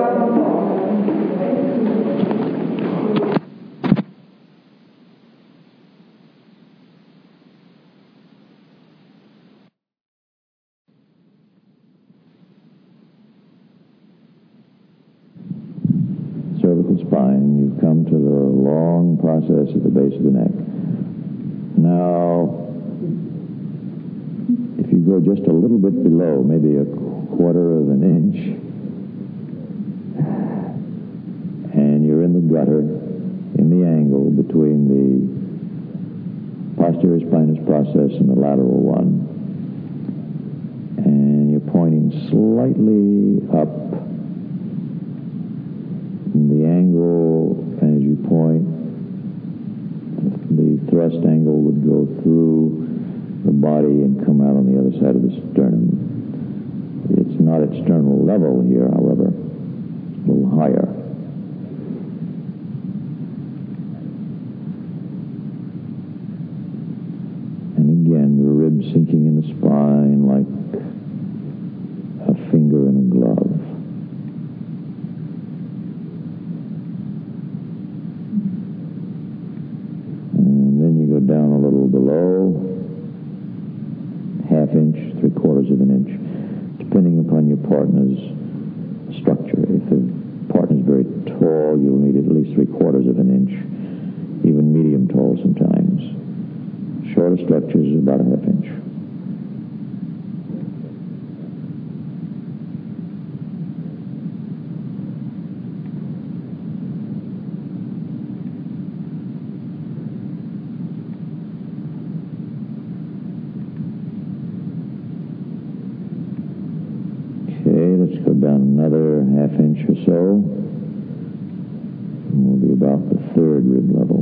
[SPEAKER 1] cervical spine, you've come to the long process at the base of the neck. Now, if you go just a little bit below, maybe a quarter of an inch, and you're in the gutter, in the angle between the posterior spinous process and the lateral one, and you're pointing slightly up. The angle, as you point, the thrust angle would go through the body and come out on the other side of the sternum. It's not at sternal level here, however, a little higher. And again, the ribs sinking in the spine like a finger in a glove. Down a little below, half inch, three quarters of an inch, depending upon your partner's structure. If the partner's very tall, you'll need at least three quarters of an inch, even medium tall sometimes. Shorter structures, about a half inch. another half inch or so. And we'll be about the third rib level.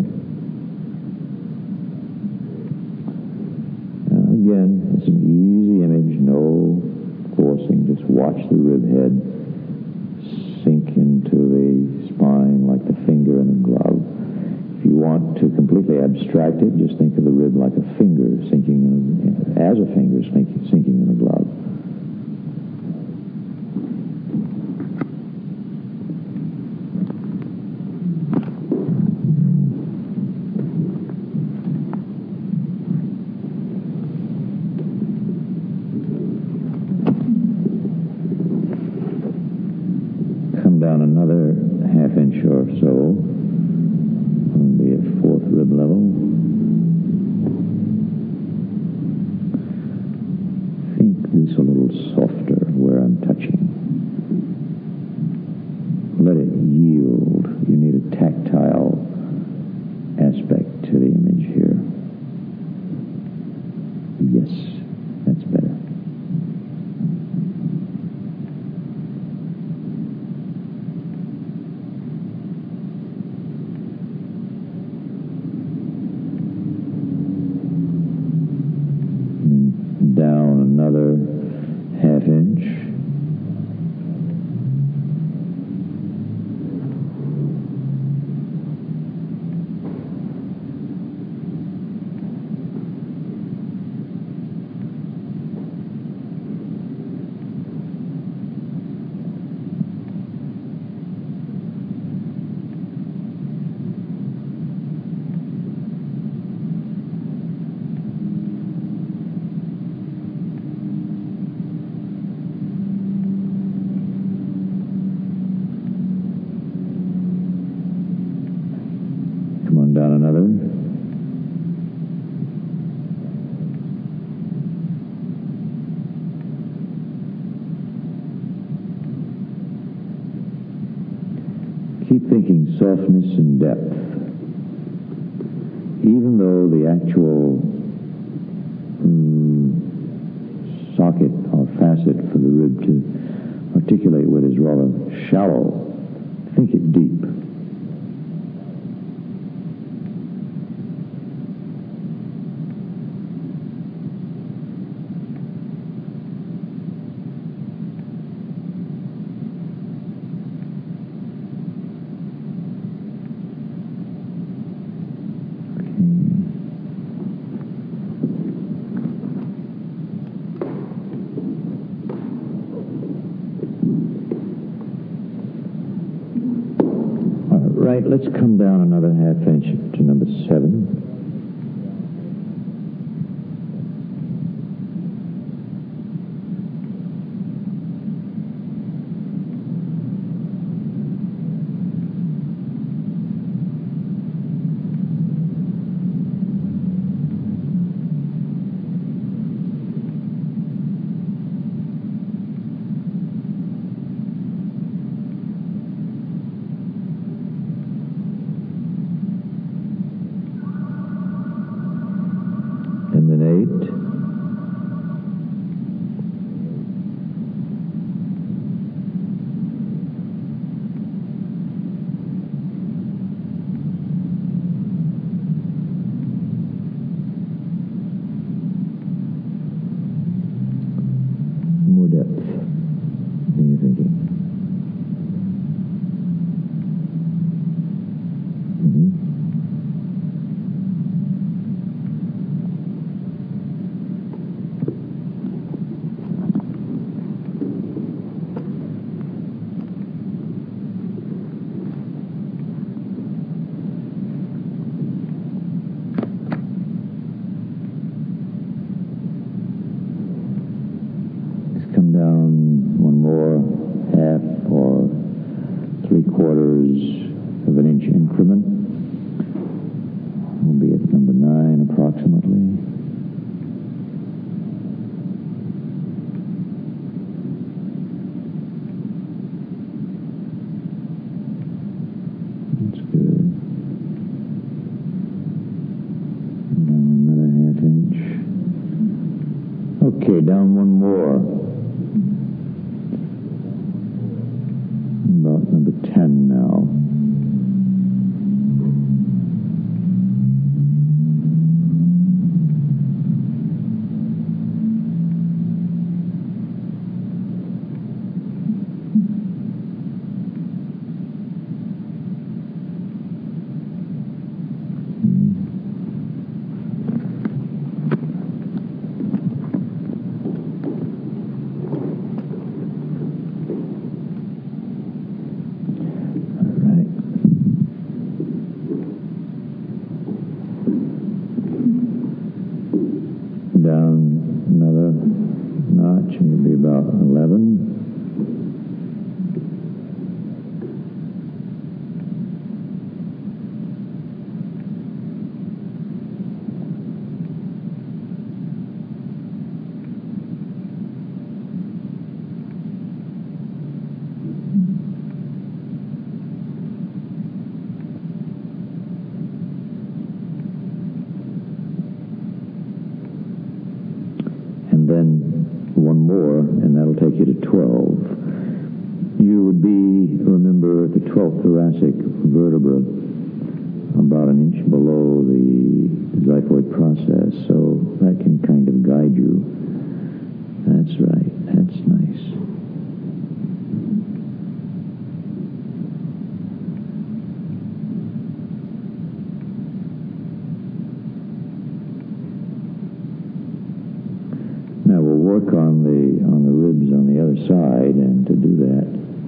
[SPEAKER 1] Now again, it's an easy image, no forcing. Just watch the rib head sink into the spine like the finger in a glove. If you want to completely abstract it, just think of the rib like a finger sinking in a, as a finger sinking, sinking in a glove. Come down another half inch or so. It'll be at fourth rib level. Think this a little softer where I'm touching. Let it yield. You need a tactile aspect to the image here. Yes, that's better. Down another half inch. Come on down another. Keep thinking softness and depth. Even though the actual mm, socket or facet for the rib to articulate with is rather shallow, think it deep. Right, let's come down another half inch to number seven. And then eight. More depth in your thinking. Mm-hmm. Come down one more half or three quarters of an inch increment. We'll be at number nine approximately. That's good. Down another half inch. Okay, down one more. About number ten now. Down another notch, and you'll be about eleven. And then one more, and that'll take you to twelve. You would be, remember, at the twelfth thoracic vertebra, about an inch below the xiphoid process, so that can kind of guide you. That's right. That's nice. Now we'll work on the on the ribs on the other side, and to do that,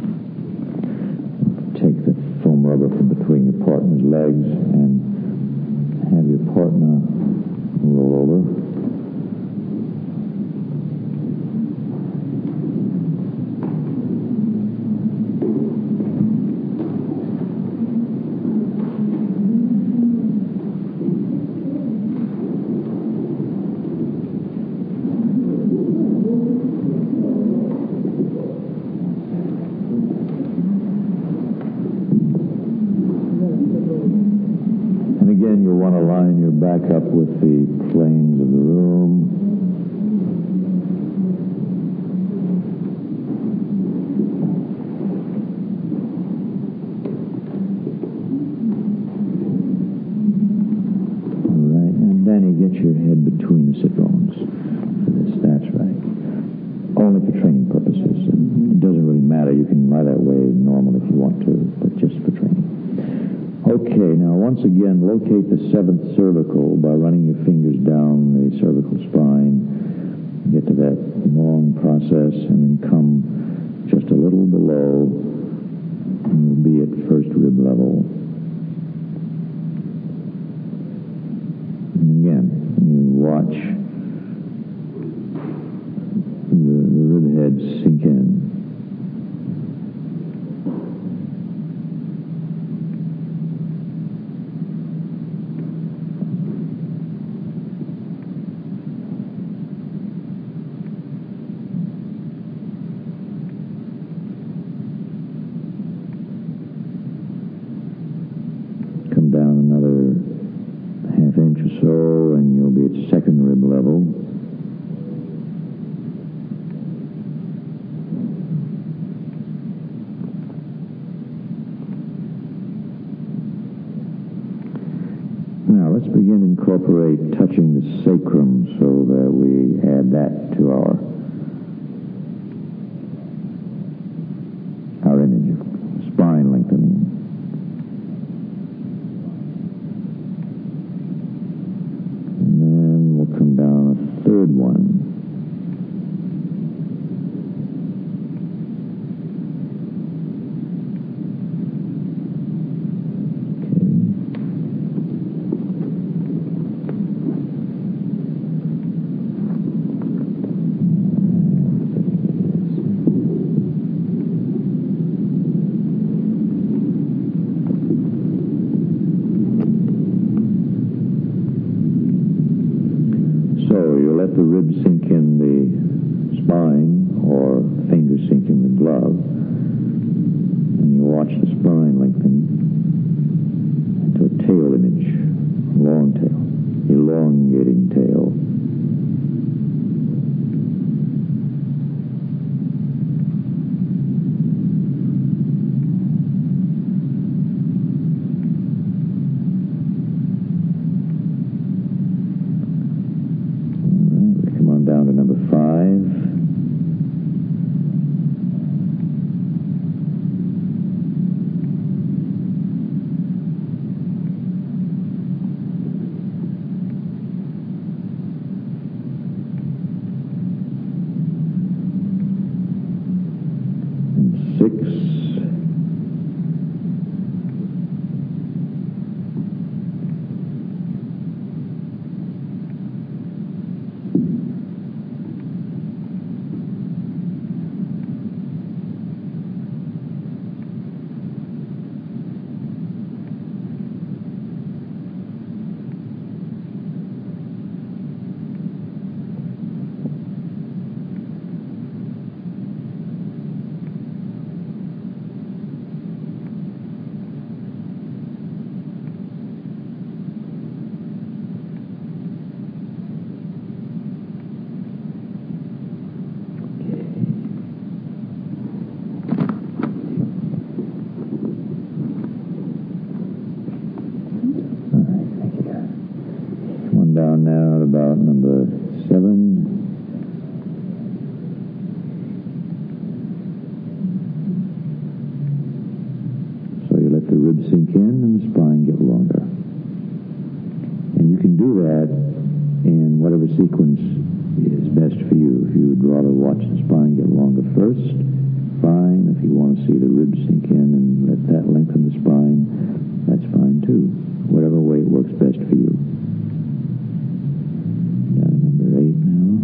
[SPEAKER 1] take the foam rubber from between your partner's legs and have your partner roll over. Again, you'll want to line your back up with the planes of the room. All right, and Danny, get your head between the sit bones for this. That's right. Only for training purposes. It doesn't really matter. You can lie that way normal if you want to, but just for training. Okay, now once again, locate the seventh cervical by running your fingers down the cervical spine. Get to that long process and then come just a little below, and you'll be at first rib level. And again, you watch the, the rib head sink in. Come down another half inch or so, and you'll be at second rib level. Now let's begin to incorporate touching the sacrum so that we add that to our our image of spine lengthening. Come down a third one. So you let the rib sink in the spine, or fingers sink in the glove, and you watch the spine lengthen into a tail image, long tail, elongating tail. down now to about number seven. So you let the ribs sink in and the spine get longer. And you can do that in whatever sequence is best for you. If you would rather watch the spine get longer first, fine. If you want to see the ribs sink in and let that lengthen the spine, that's fine too. Whatever way it works best for you. Down to number eight now.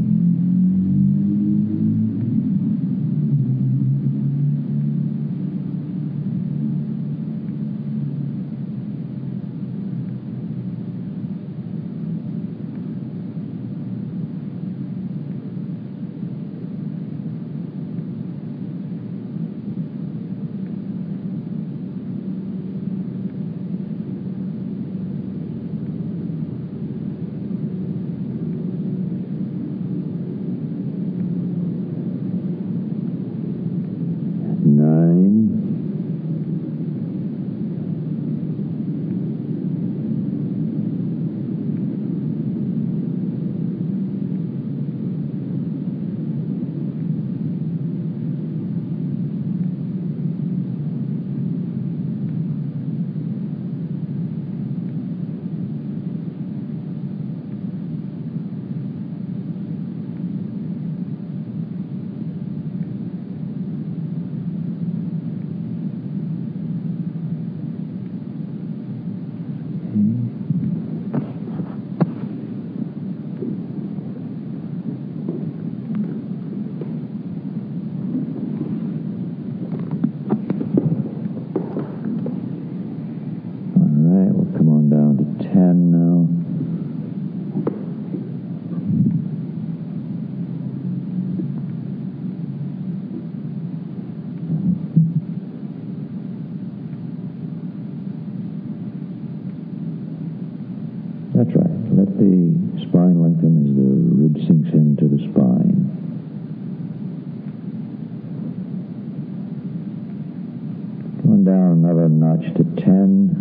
[SPEAKER 1] That's right. Let the spine lengthen as the rib sinks into the spine. Going down another notch to ten.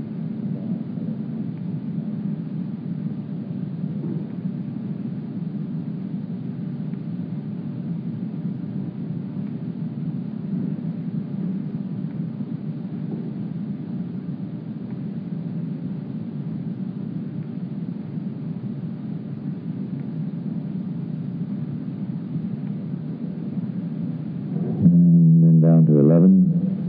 [SPEAKER 1] Down to eleven.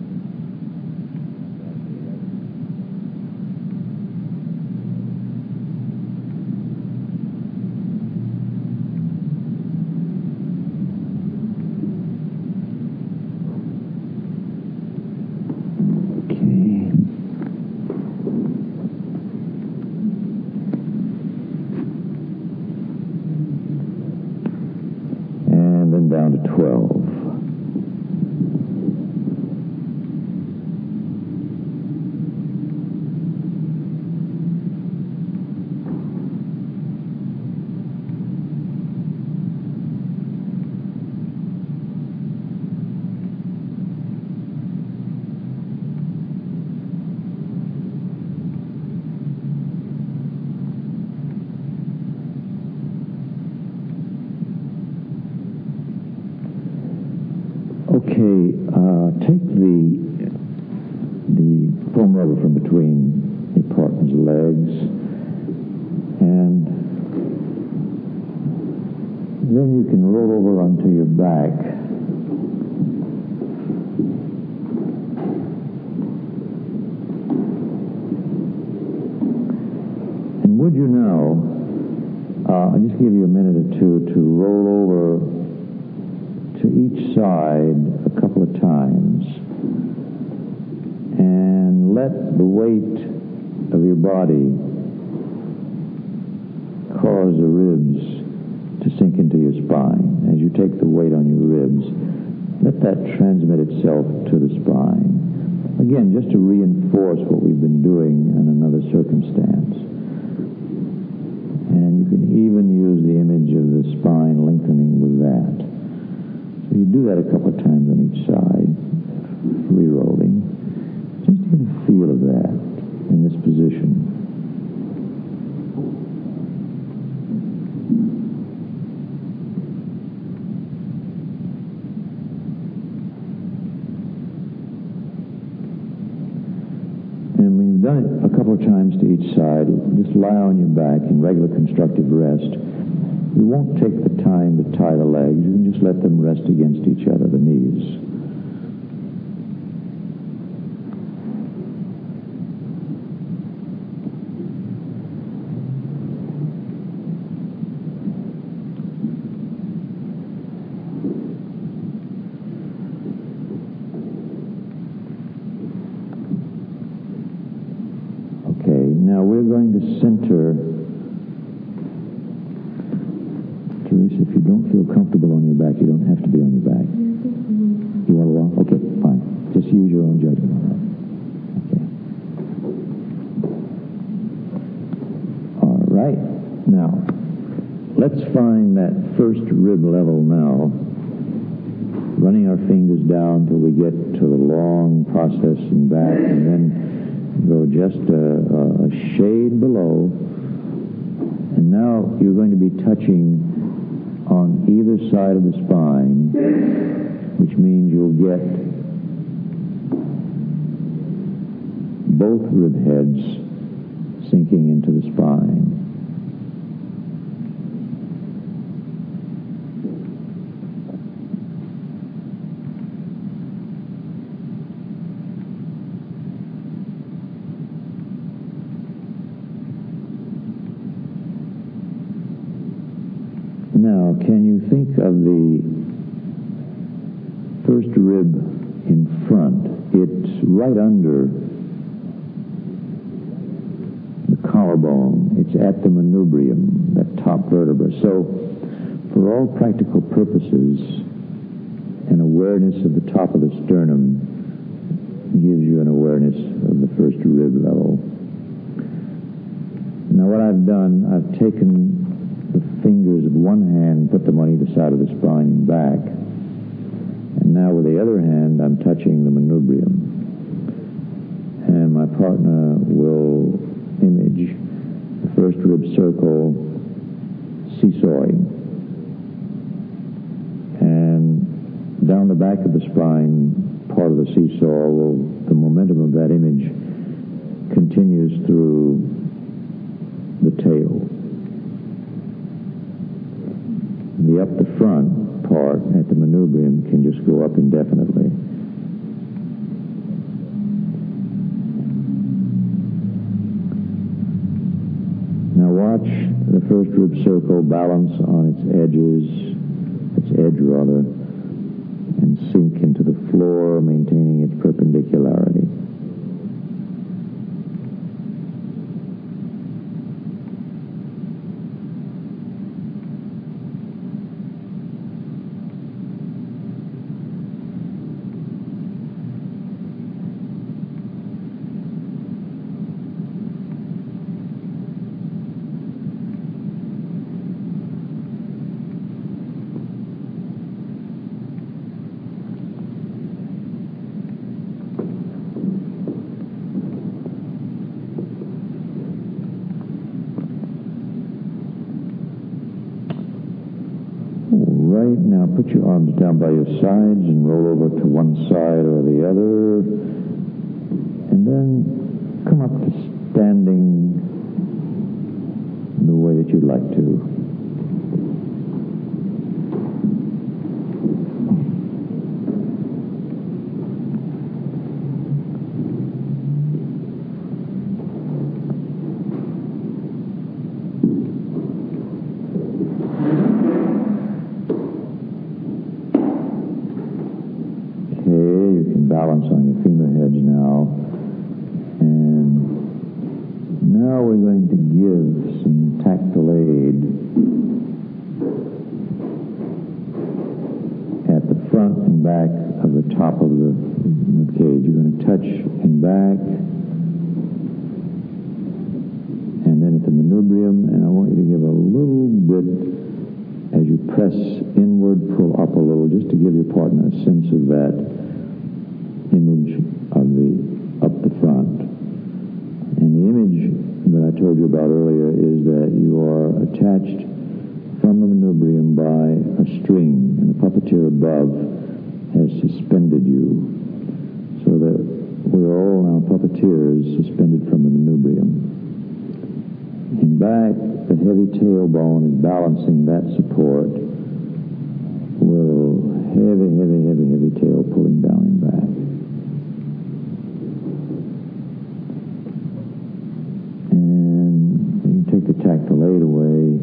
[SPEAKER 1] Okay. And then down to twelve. Okay, uh, take the the foam rubber from between your partner's legs, and then you can roll over onto your back. And would you know, uh, I'll just give you a minute or two to roll over to each side a couple of times and let the weight of your body cause the ribs to sink into your spine. As you take the weight on your ribs, let that transmit itself to the spine. Again, just to reinforce what we've been doing in another circumstance. And you can even use the image of the spine lengthening with that. So you do that a couple of times on each side, re-rolling, just to get a feel of that in this position. couple of times to each side. Just lie on your back in regular constructive rest. You won't take the time to tie the legs. You can just let them rest against each other, the knees. Now we're going to center. Teresa, if you don't feel comfortable on your back, you don't have to be on your back. You want to walk? Okay, fine. Just use your own judgment on that. Okay. All right. Now, let's find that first rib level now. Running our fingers down till we get to the long process and back, and then go just a, a shade below, and now you're going to be touching on either side of the spine, which means you'll get both rib heads sinking into the spine. Now, can you think of the first rib in front? It's right under the collarbone. It's at the manubrium, that top vertebra. So, for all practical purposes, an awareness of the top of the sternum gives you an awareness of the first rib level. Now, what I've done, I've taken the fingers of one hand, put them on either side of the spine and back. And now with the other hand, I'm touching the manubrium. And my partner will image the first rib circle seesawing. And down the back of the spine, part of the seesaw, will, the momentum of that image continues through the tail. The up the front part at the manubrium can just go up indefinitely. Now watch the first rib circle balance on its edges, its edge rather, and sink into the floor, maintaining its perpendicularity. Right, now put your arms down by your sides and roll over to one side or the other, and then come up to standing the way that you'd like to. Balance on your femur heads now, and now we're going to give some tactile aid at the front and back of the top of the rib cage. You're going to touch and back, and then at the manubrium, and I want you to give a little bit as you press inward, pull up a little, just to give your partner a sense of that image of the up the front. And the image that I told you about earlier is that you are attached from the manubrium by a string, and the puppeteer above has suspended you, so that we're all now puppeteers suspended from the manubrium. back, the heavy tailbone is balancing that support. Will heavy, heavy, heavy, heavy tail pulling down and back. And you take the tactile aid away.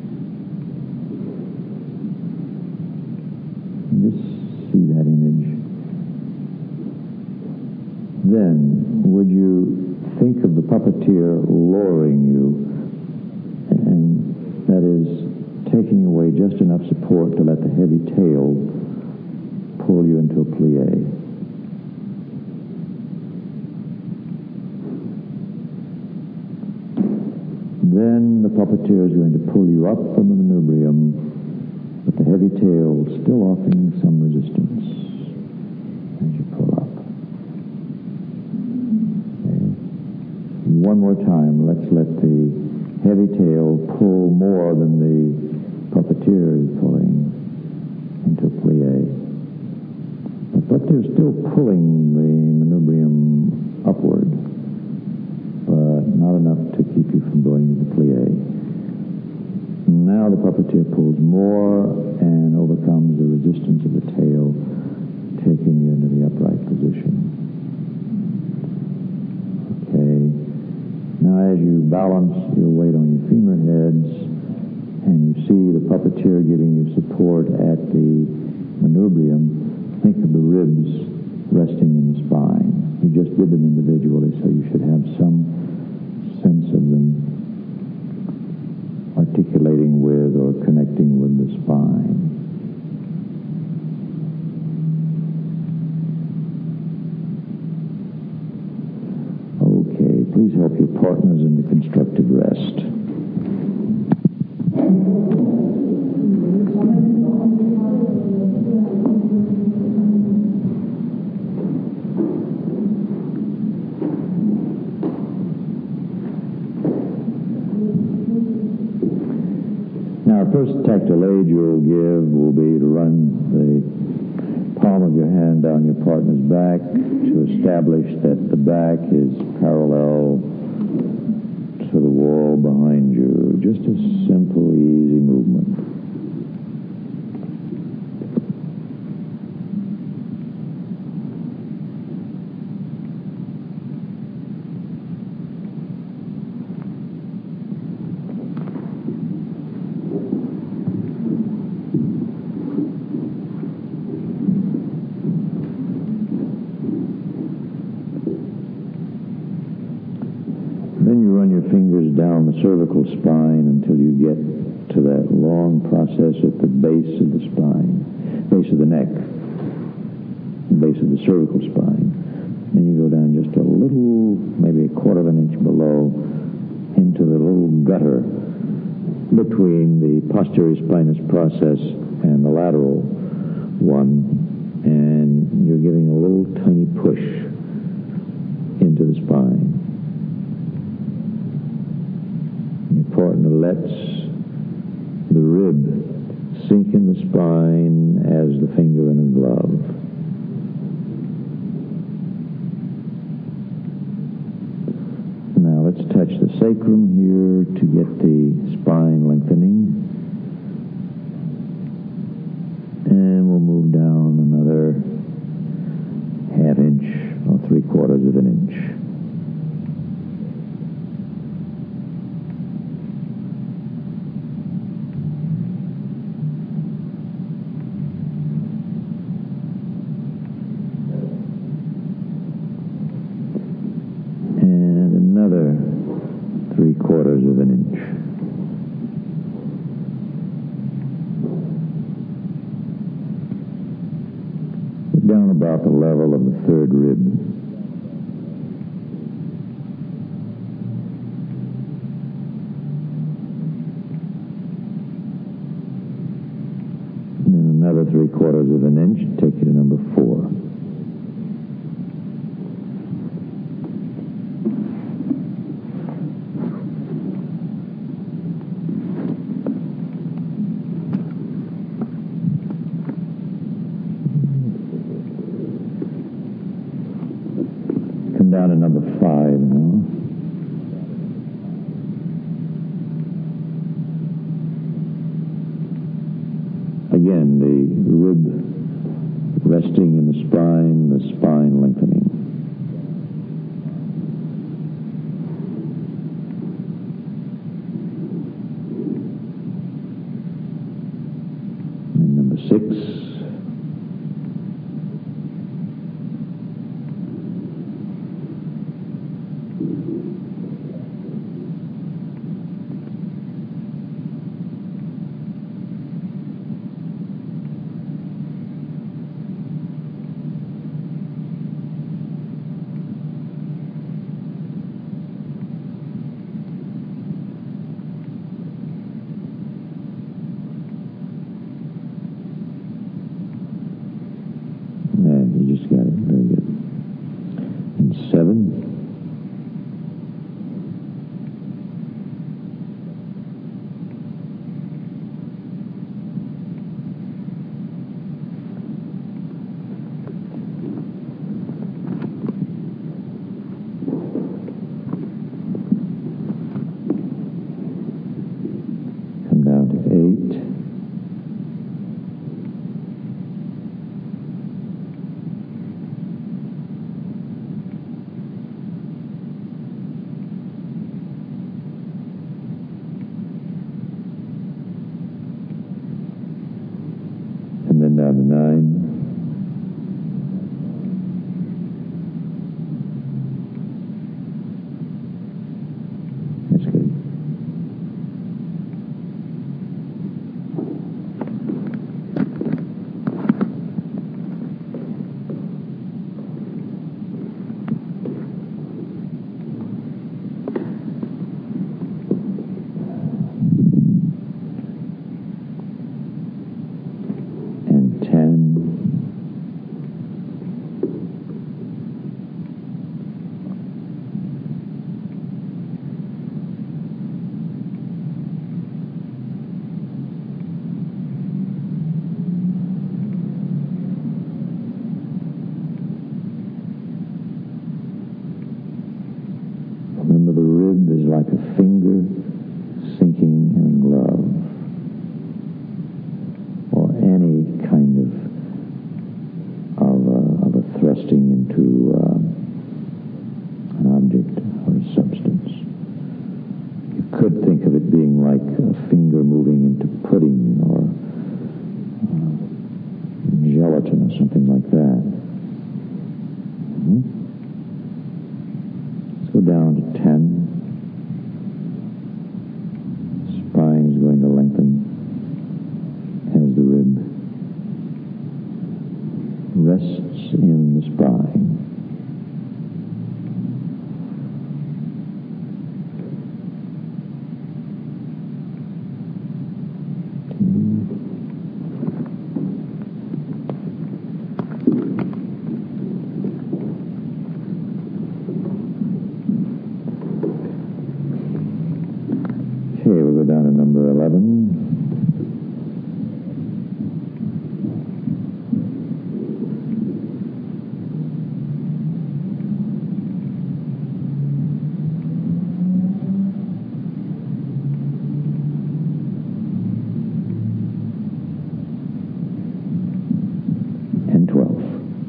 [SPEAKER 1] Just see that image. Then, would you think of the puppeteer lowering you, and that is taking away just enough support to let the heavy tail pull you into a plie. Then the puppeteer is going to pull you up from the manubrium with the heavy tail still offering some resistance as you pull up. Okay. One more time, let's let the heavy tail pull more than the puppeteer is pulling into a plie. The puppeteer is still pulling the manubrium upward, but not enough to keep you from going into the plie. Now the puppeteer pulls more and overcomes the resistance of the tail, taking you into the upright position. Okay. Now as you balance your weight on your femur heads, and you see the puppeteer giving you support at the manubrium, think of the ribs resting in the spine. You just did them individually, so you should have some sense of them articulating with or connecting with the spine. Okay, please help your partners into constructive rest. Now, the first tactile aid you'll give will be to run the palm of your hand down your partner's back to establish that the back is parallel to the wall behind you. Just a simple, easy movement. Then you run your fingers down the cervical spine until you get to that long process at the base of the spine, base of the neck, the base of the cervical spine. Then you go down just a little, maybe a quarter of an inch below, into the little gutter between the posterior spinous process and the lateral one, and you're giving a little tiny push into the spine. Your partner lets the rib sink in the spine as the finger in a glove. Now let's touch the sacrum here to get the spine lengthening. And we'll move down another half inch or three quarters of an inch. Three quarters of an inch. Down about the level of the third rib. And then another three quarters of an inch, take you to number four. Down to number five now. Again, the rib resting in the spine, the spine lengthening. And number six. You just got it. Very good. And seven. Come down to eight. And then down to nine. That's good. And ten. Remember, the rib is like a finger sinking in a glove, or any kind of of a, of a thrusting into uh, an object or a substance. You could think of it being like a finger moving into pudding or uh, gelatin or something like that. Mm-hmm. Let's go down to ten. Spine is going to lengthen as the rib rests in the spine. Okay, we'll go down to number eleven. And twelve.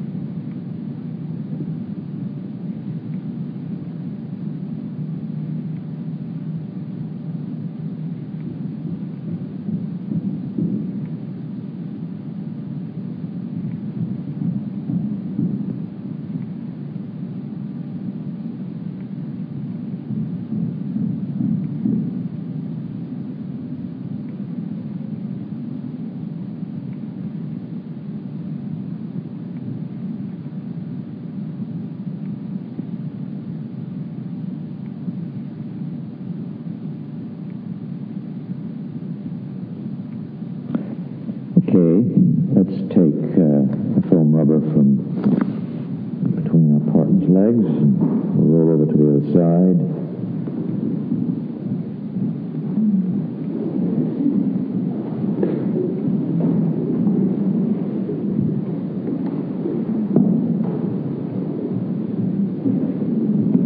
[SPEAKER 1] Okay, let's take uh, a foam rubber from between our partner's legs and we'll roll over to the other side.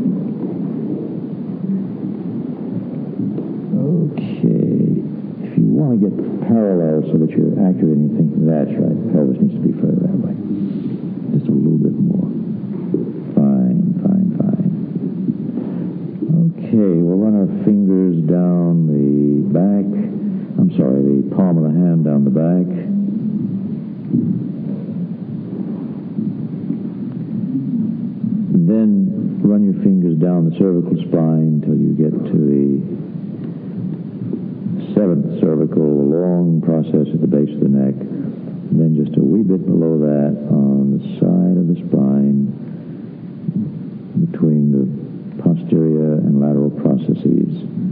[SPEAKER 1] Okay, if you want to get parallel so that you're accurate and you think, that's right, the pelvis needs to be further that way. Just a little bit more. Fine, fine, fine. Okay, we'll run our fingers down the back. I'm sorry, the palm of the hand down the back. Then run your fingers down the cervical spine until you get to the seventh cervical, long process at the base of the neck. And then just a wee bit below that on the side of the spine between the posterior and lateral processes.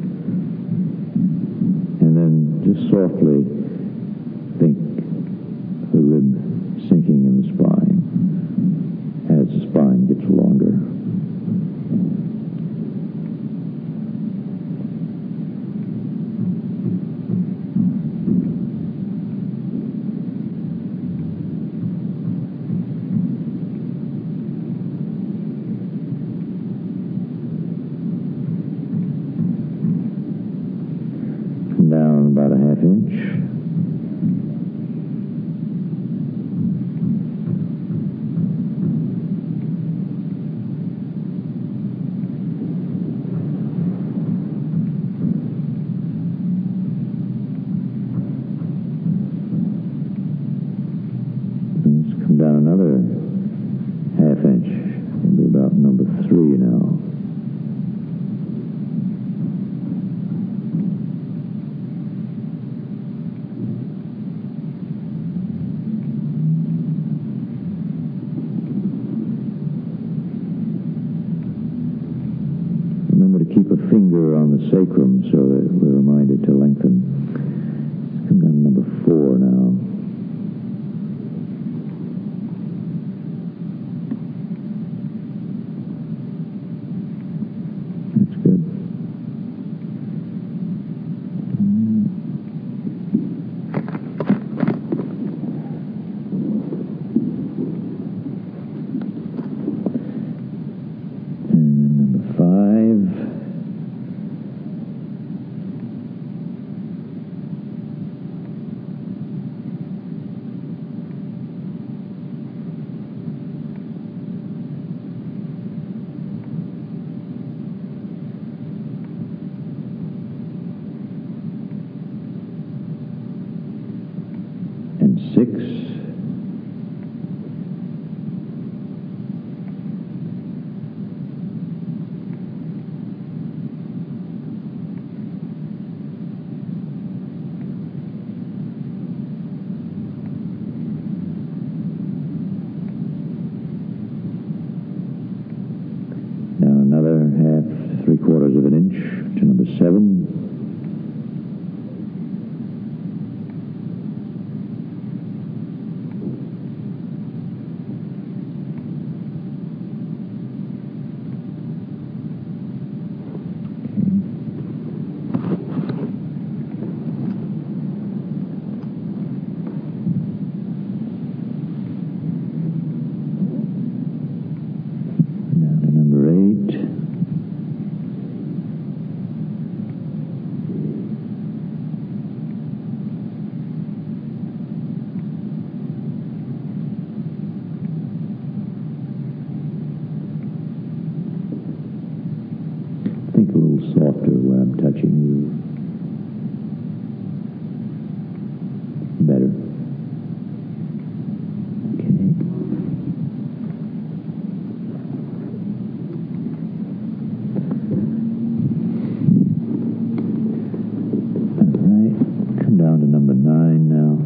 [SPEAKER 1] And then just softly think the rib sinking in the spine as the spine gets longer. Come down about a half inch. Down another half inch. It'll be about number three now. Remember to keep a finger on the sacrum so that we're reminded to lengthen. Let's come down to number four now. Six. Now another half, three quarters of an inch to number seven. Think a little softer where I'm touching you. Better. Okay. All right. Come down to number nine now.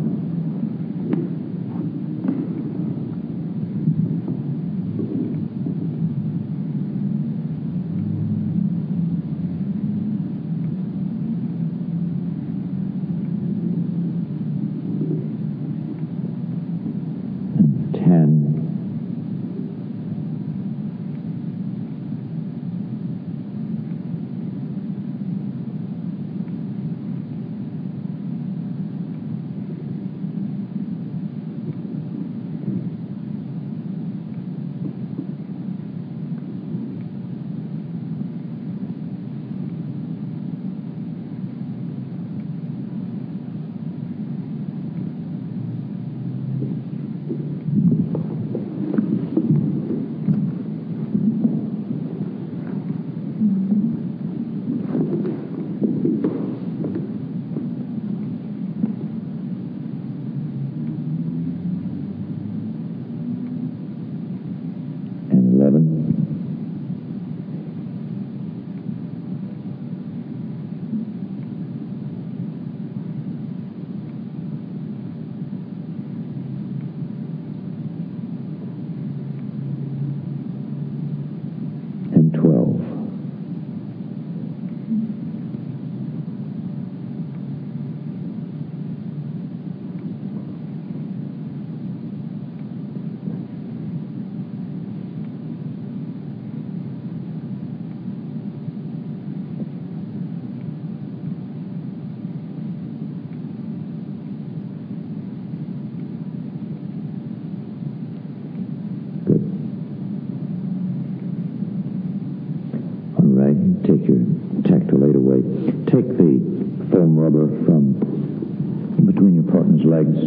[SPEAKER 1] take the foam rubber from between your partner's legs.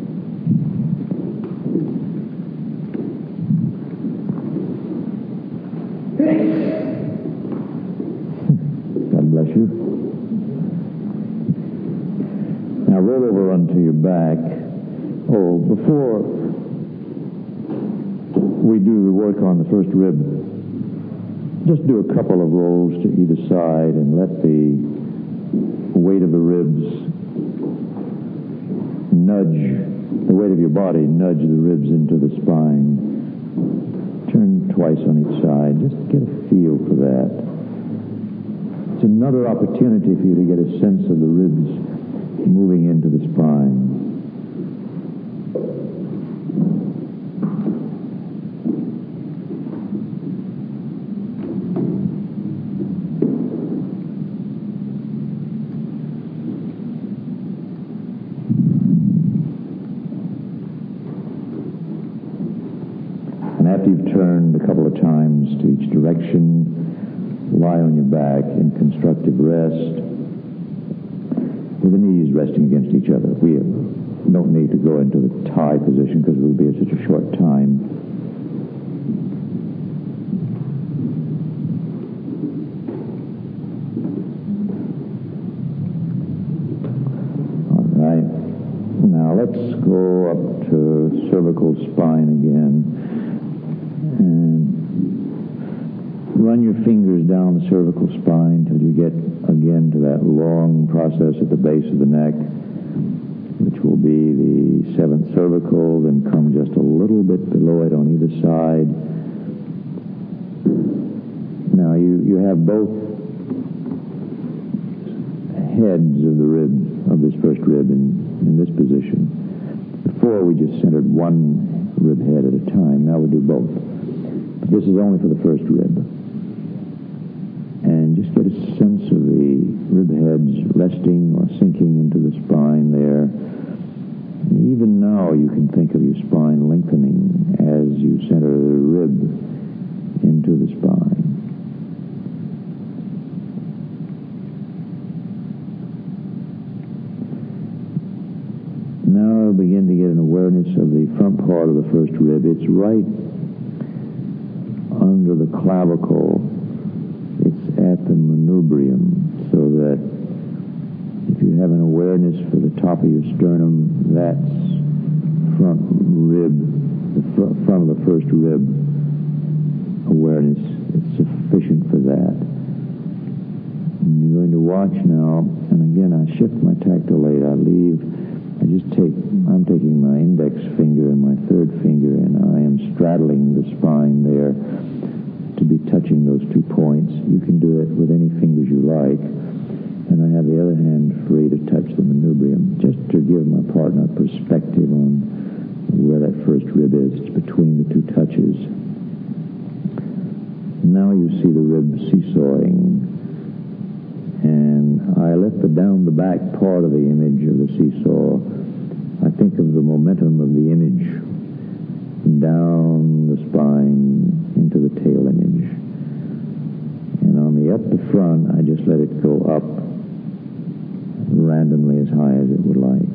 [SPEAKER 1] God bless you. Now roll over onto your back. Oh, before we do the work on the first rib, just do a couple of rolls to either side and let the weight of the ribs nudge, the weight of your body nudge the ribs into the spine. Turn twice on each side. Just get a feel for that. It's another opportunity for you to get a sense of the ribs moving into the spine. After you've turned a couple of times to each direction, lie on your back in constructive rest with the knees resting against each other. We don't need to go into the tie position because it will be at such a short time. All right. Now let's go up to cervical spine again. And run your fingers down the cervical spine till you get again to that long process at the base of the neck, which will be the seventh cervical, then come just a little bit below it on either side. Now you, you have both heads of the rib, of this first rib in, in this position. Before we just centered one rib head at a time. Now we do both. This is only for the first rib. And just get a sense of the rib heads resting or sinking into the spine there. And even now you can think of your spine lengthening as you center the rib into the spine. Now begin to get an awareness of the front part of the first rib. It's right under the clavicle. It's at the manubrium, so that if you have an awareness for the top of your sternum, that's front rib, the fr- front of the first rib awareness. It's sufficient for that. And you're going to watch now, and again I shift my tactile aid. I leave, I just take, I'm taking my index finger and my third finger, and I am straddling the spine there to be touching those two points. You can do it with any fingers you like. And I have the other hand free to touch the manubrium, just to give my partner perspective on where that first rib is. It's between the two touches. Now you see the rib seesawing. And I let the down the back part of the image of the seesaw. I think of the momentum of the image down the spine into the tail image. And on the up the front, I just let it go up randomly as high as it would like.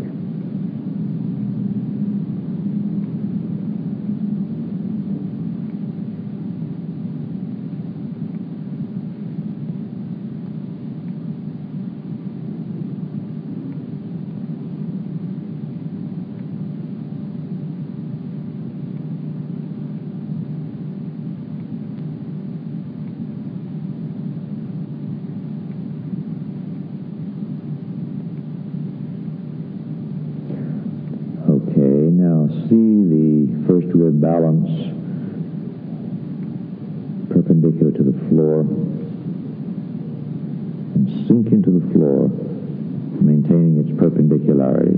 [SPEAKER 1] Now see the first rib balance perpendicular to the floor and sink into the floor, maintaining its perpendicularity.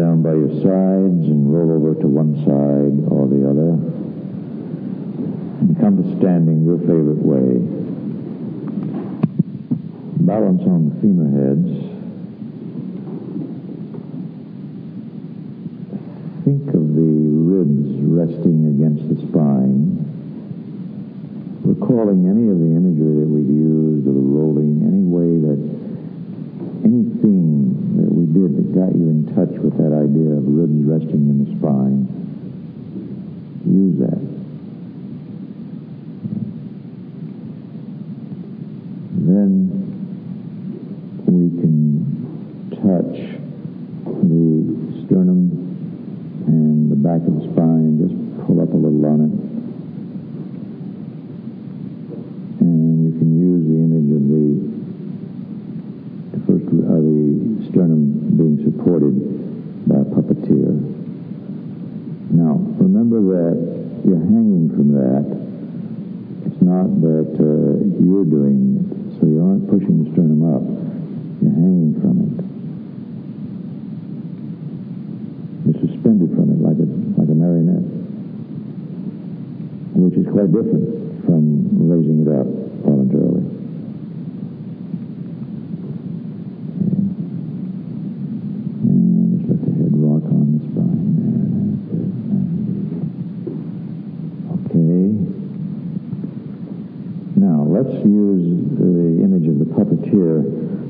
[SPEAKER 1] down by your sides and roll over to one side or the other. And come to standing your favorite way. Balance on the femur heads. Think of the ribs resting against the spine. Recalling any of the imagery that we've used, of the rolling, any way that, anything that we did that got you in touch with that idea of ribs resting in the spine. Use that. Then we can touch the sternum and the back of the spine, just pull up a little on it. And you can use the image of the, the first uh, the sternum being supported by a puppeteer. Now, remember that you're hanging from that. It's not that uh, you're doing it, so you aren't pushing the sternum up. You're hanging from it. You're suspended from it like a like a marionette, which is quite different from raising it up voluntarily. Okay. And just let the head rock on the spine there. Okay. Now let's use the image of the puppeteer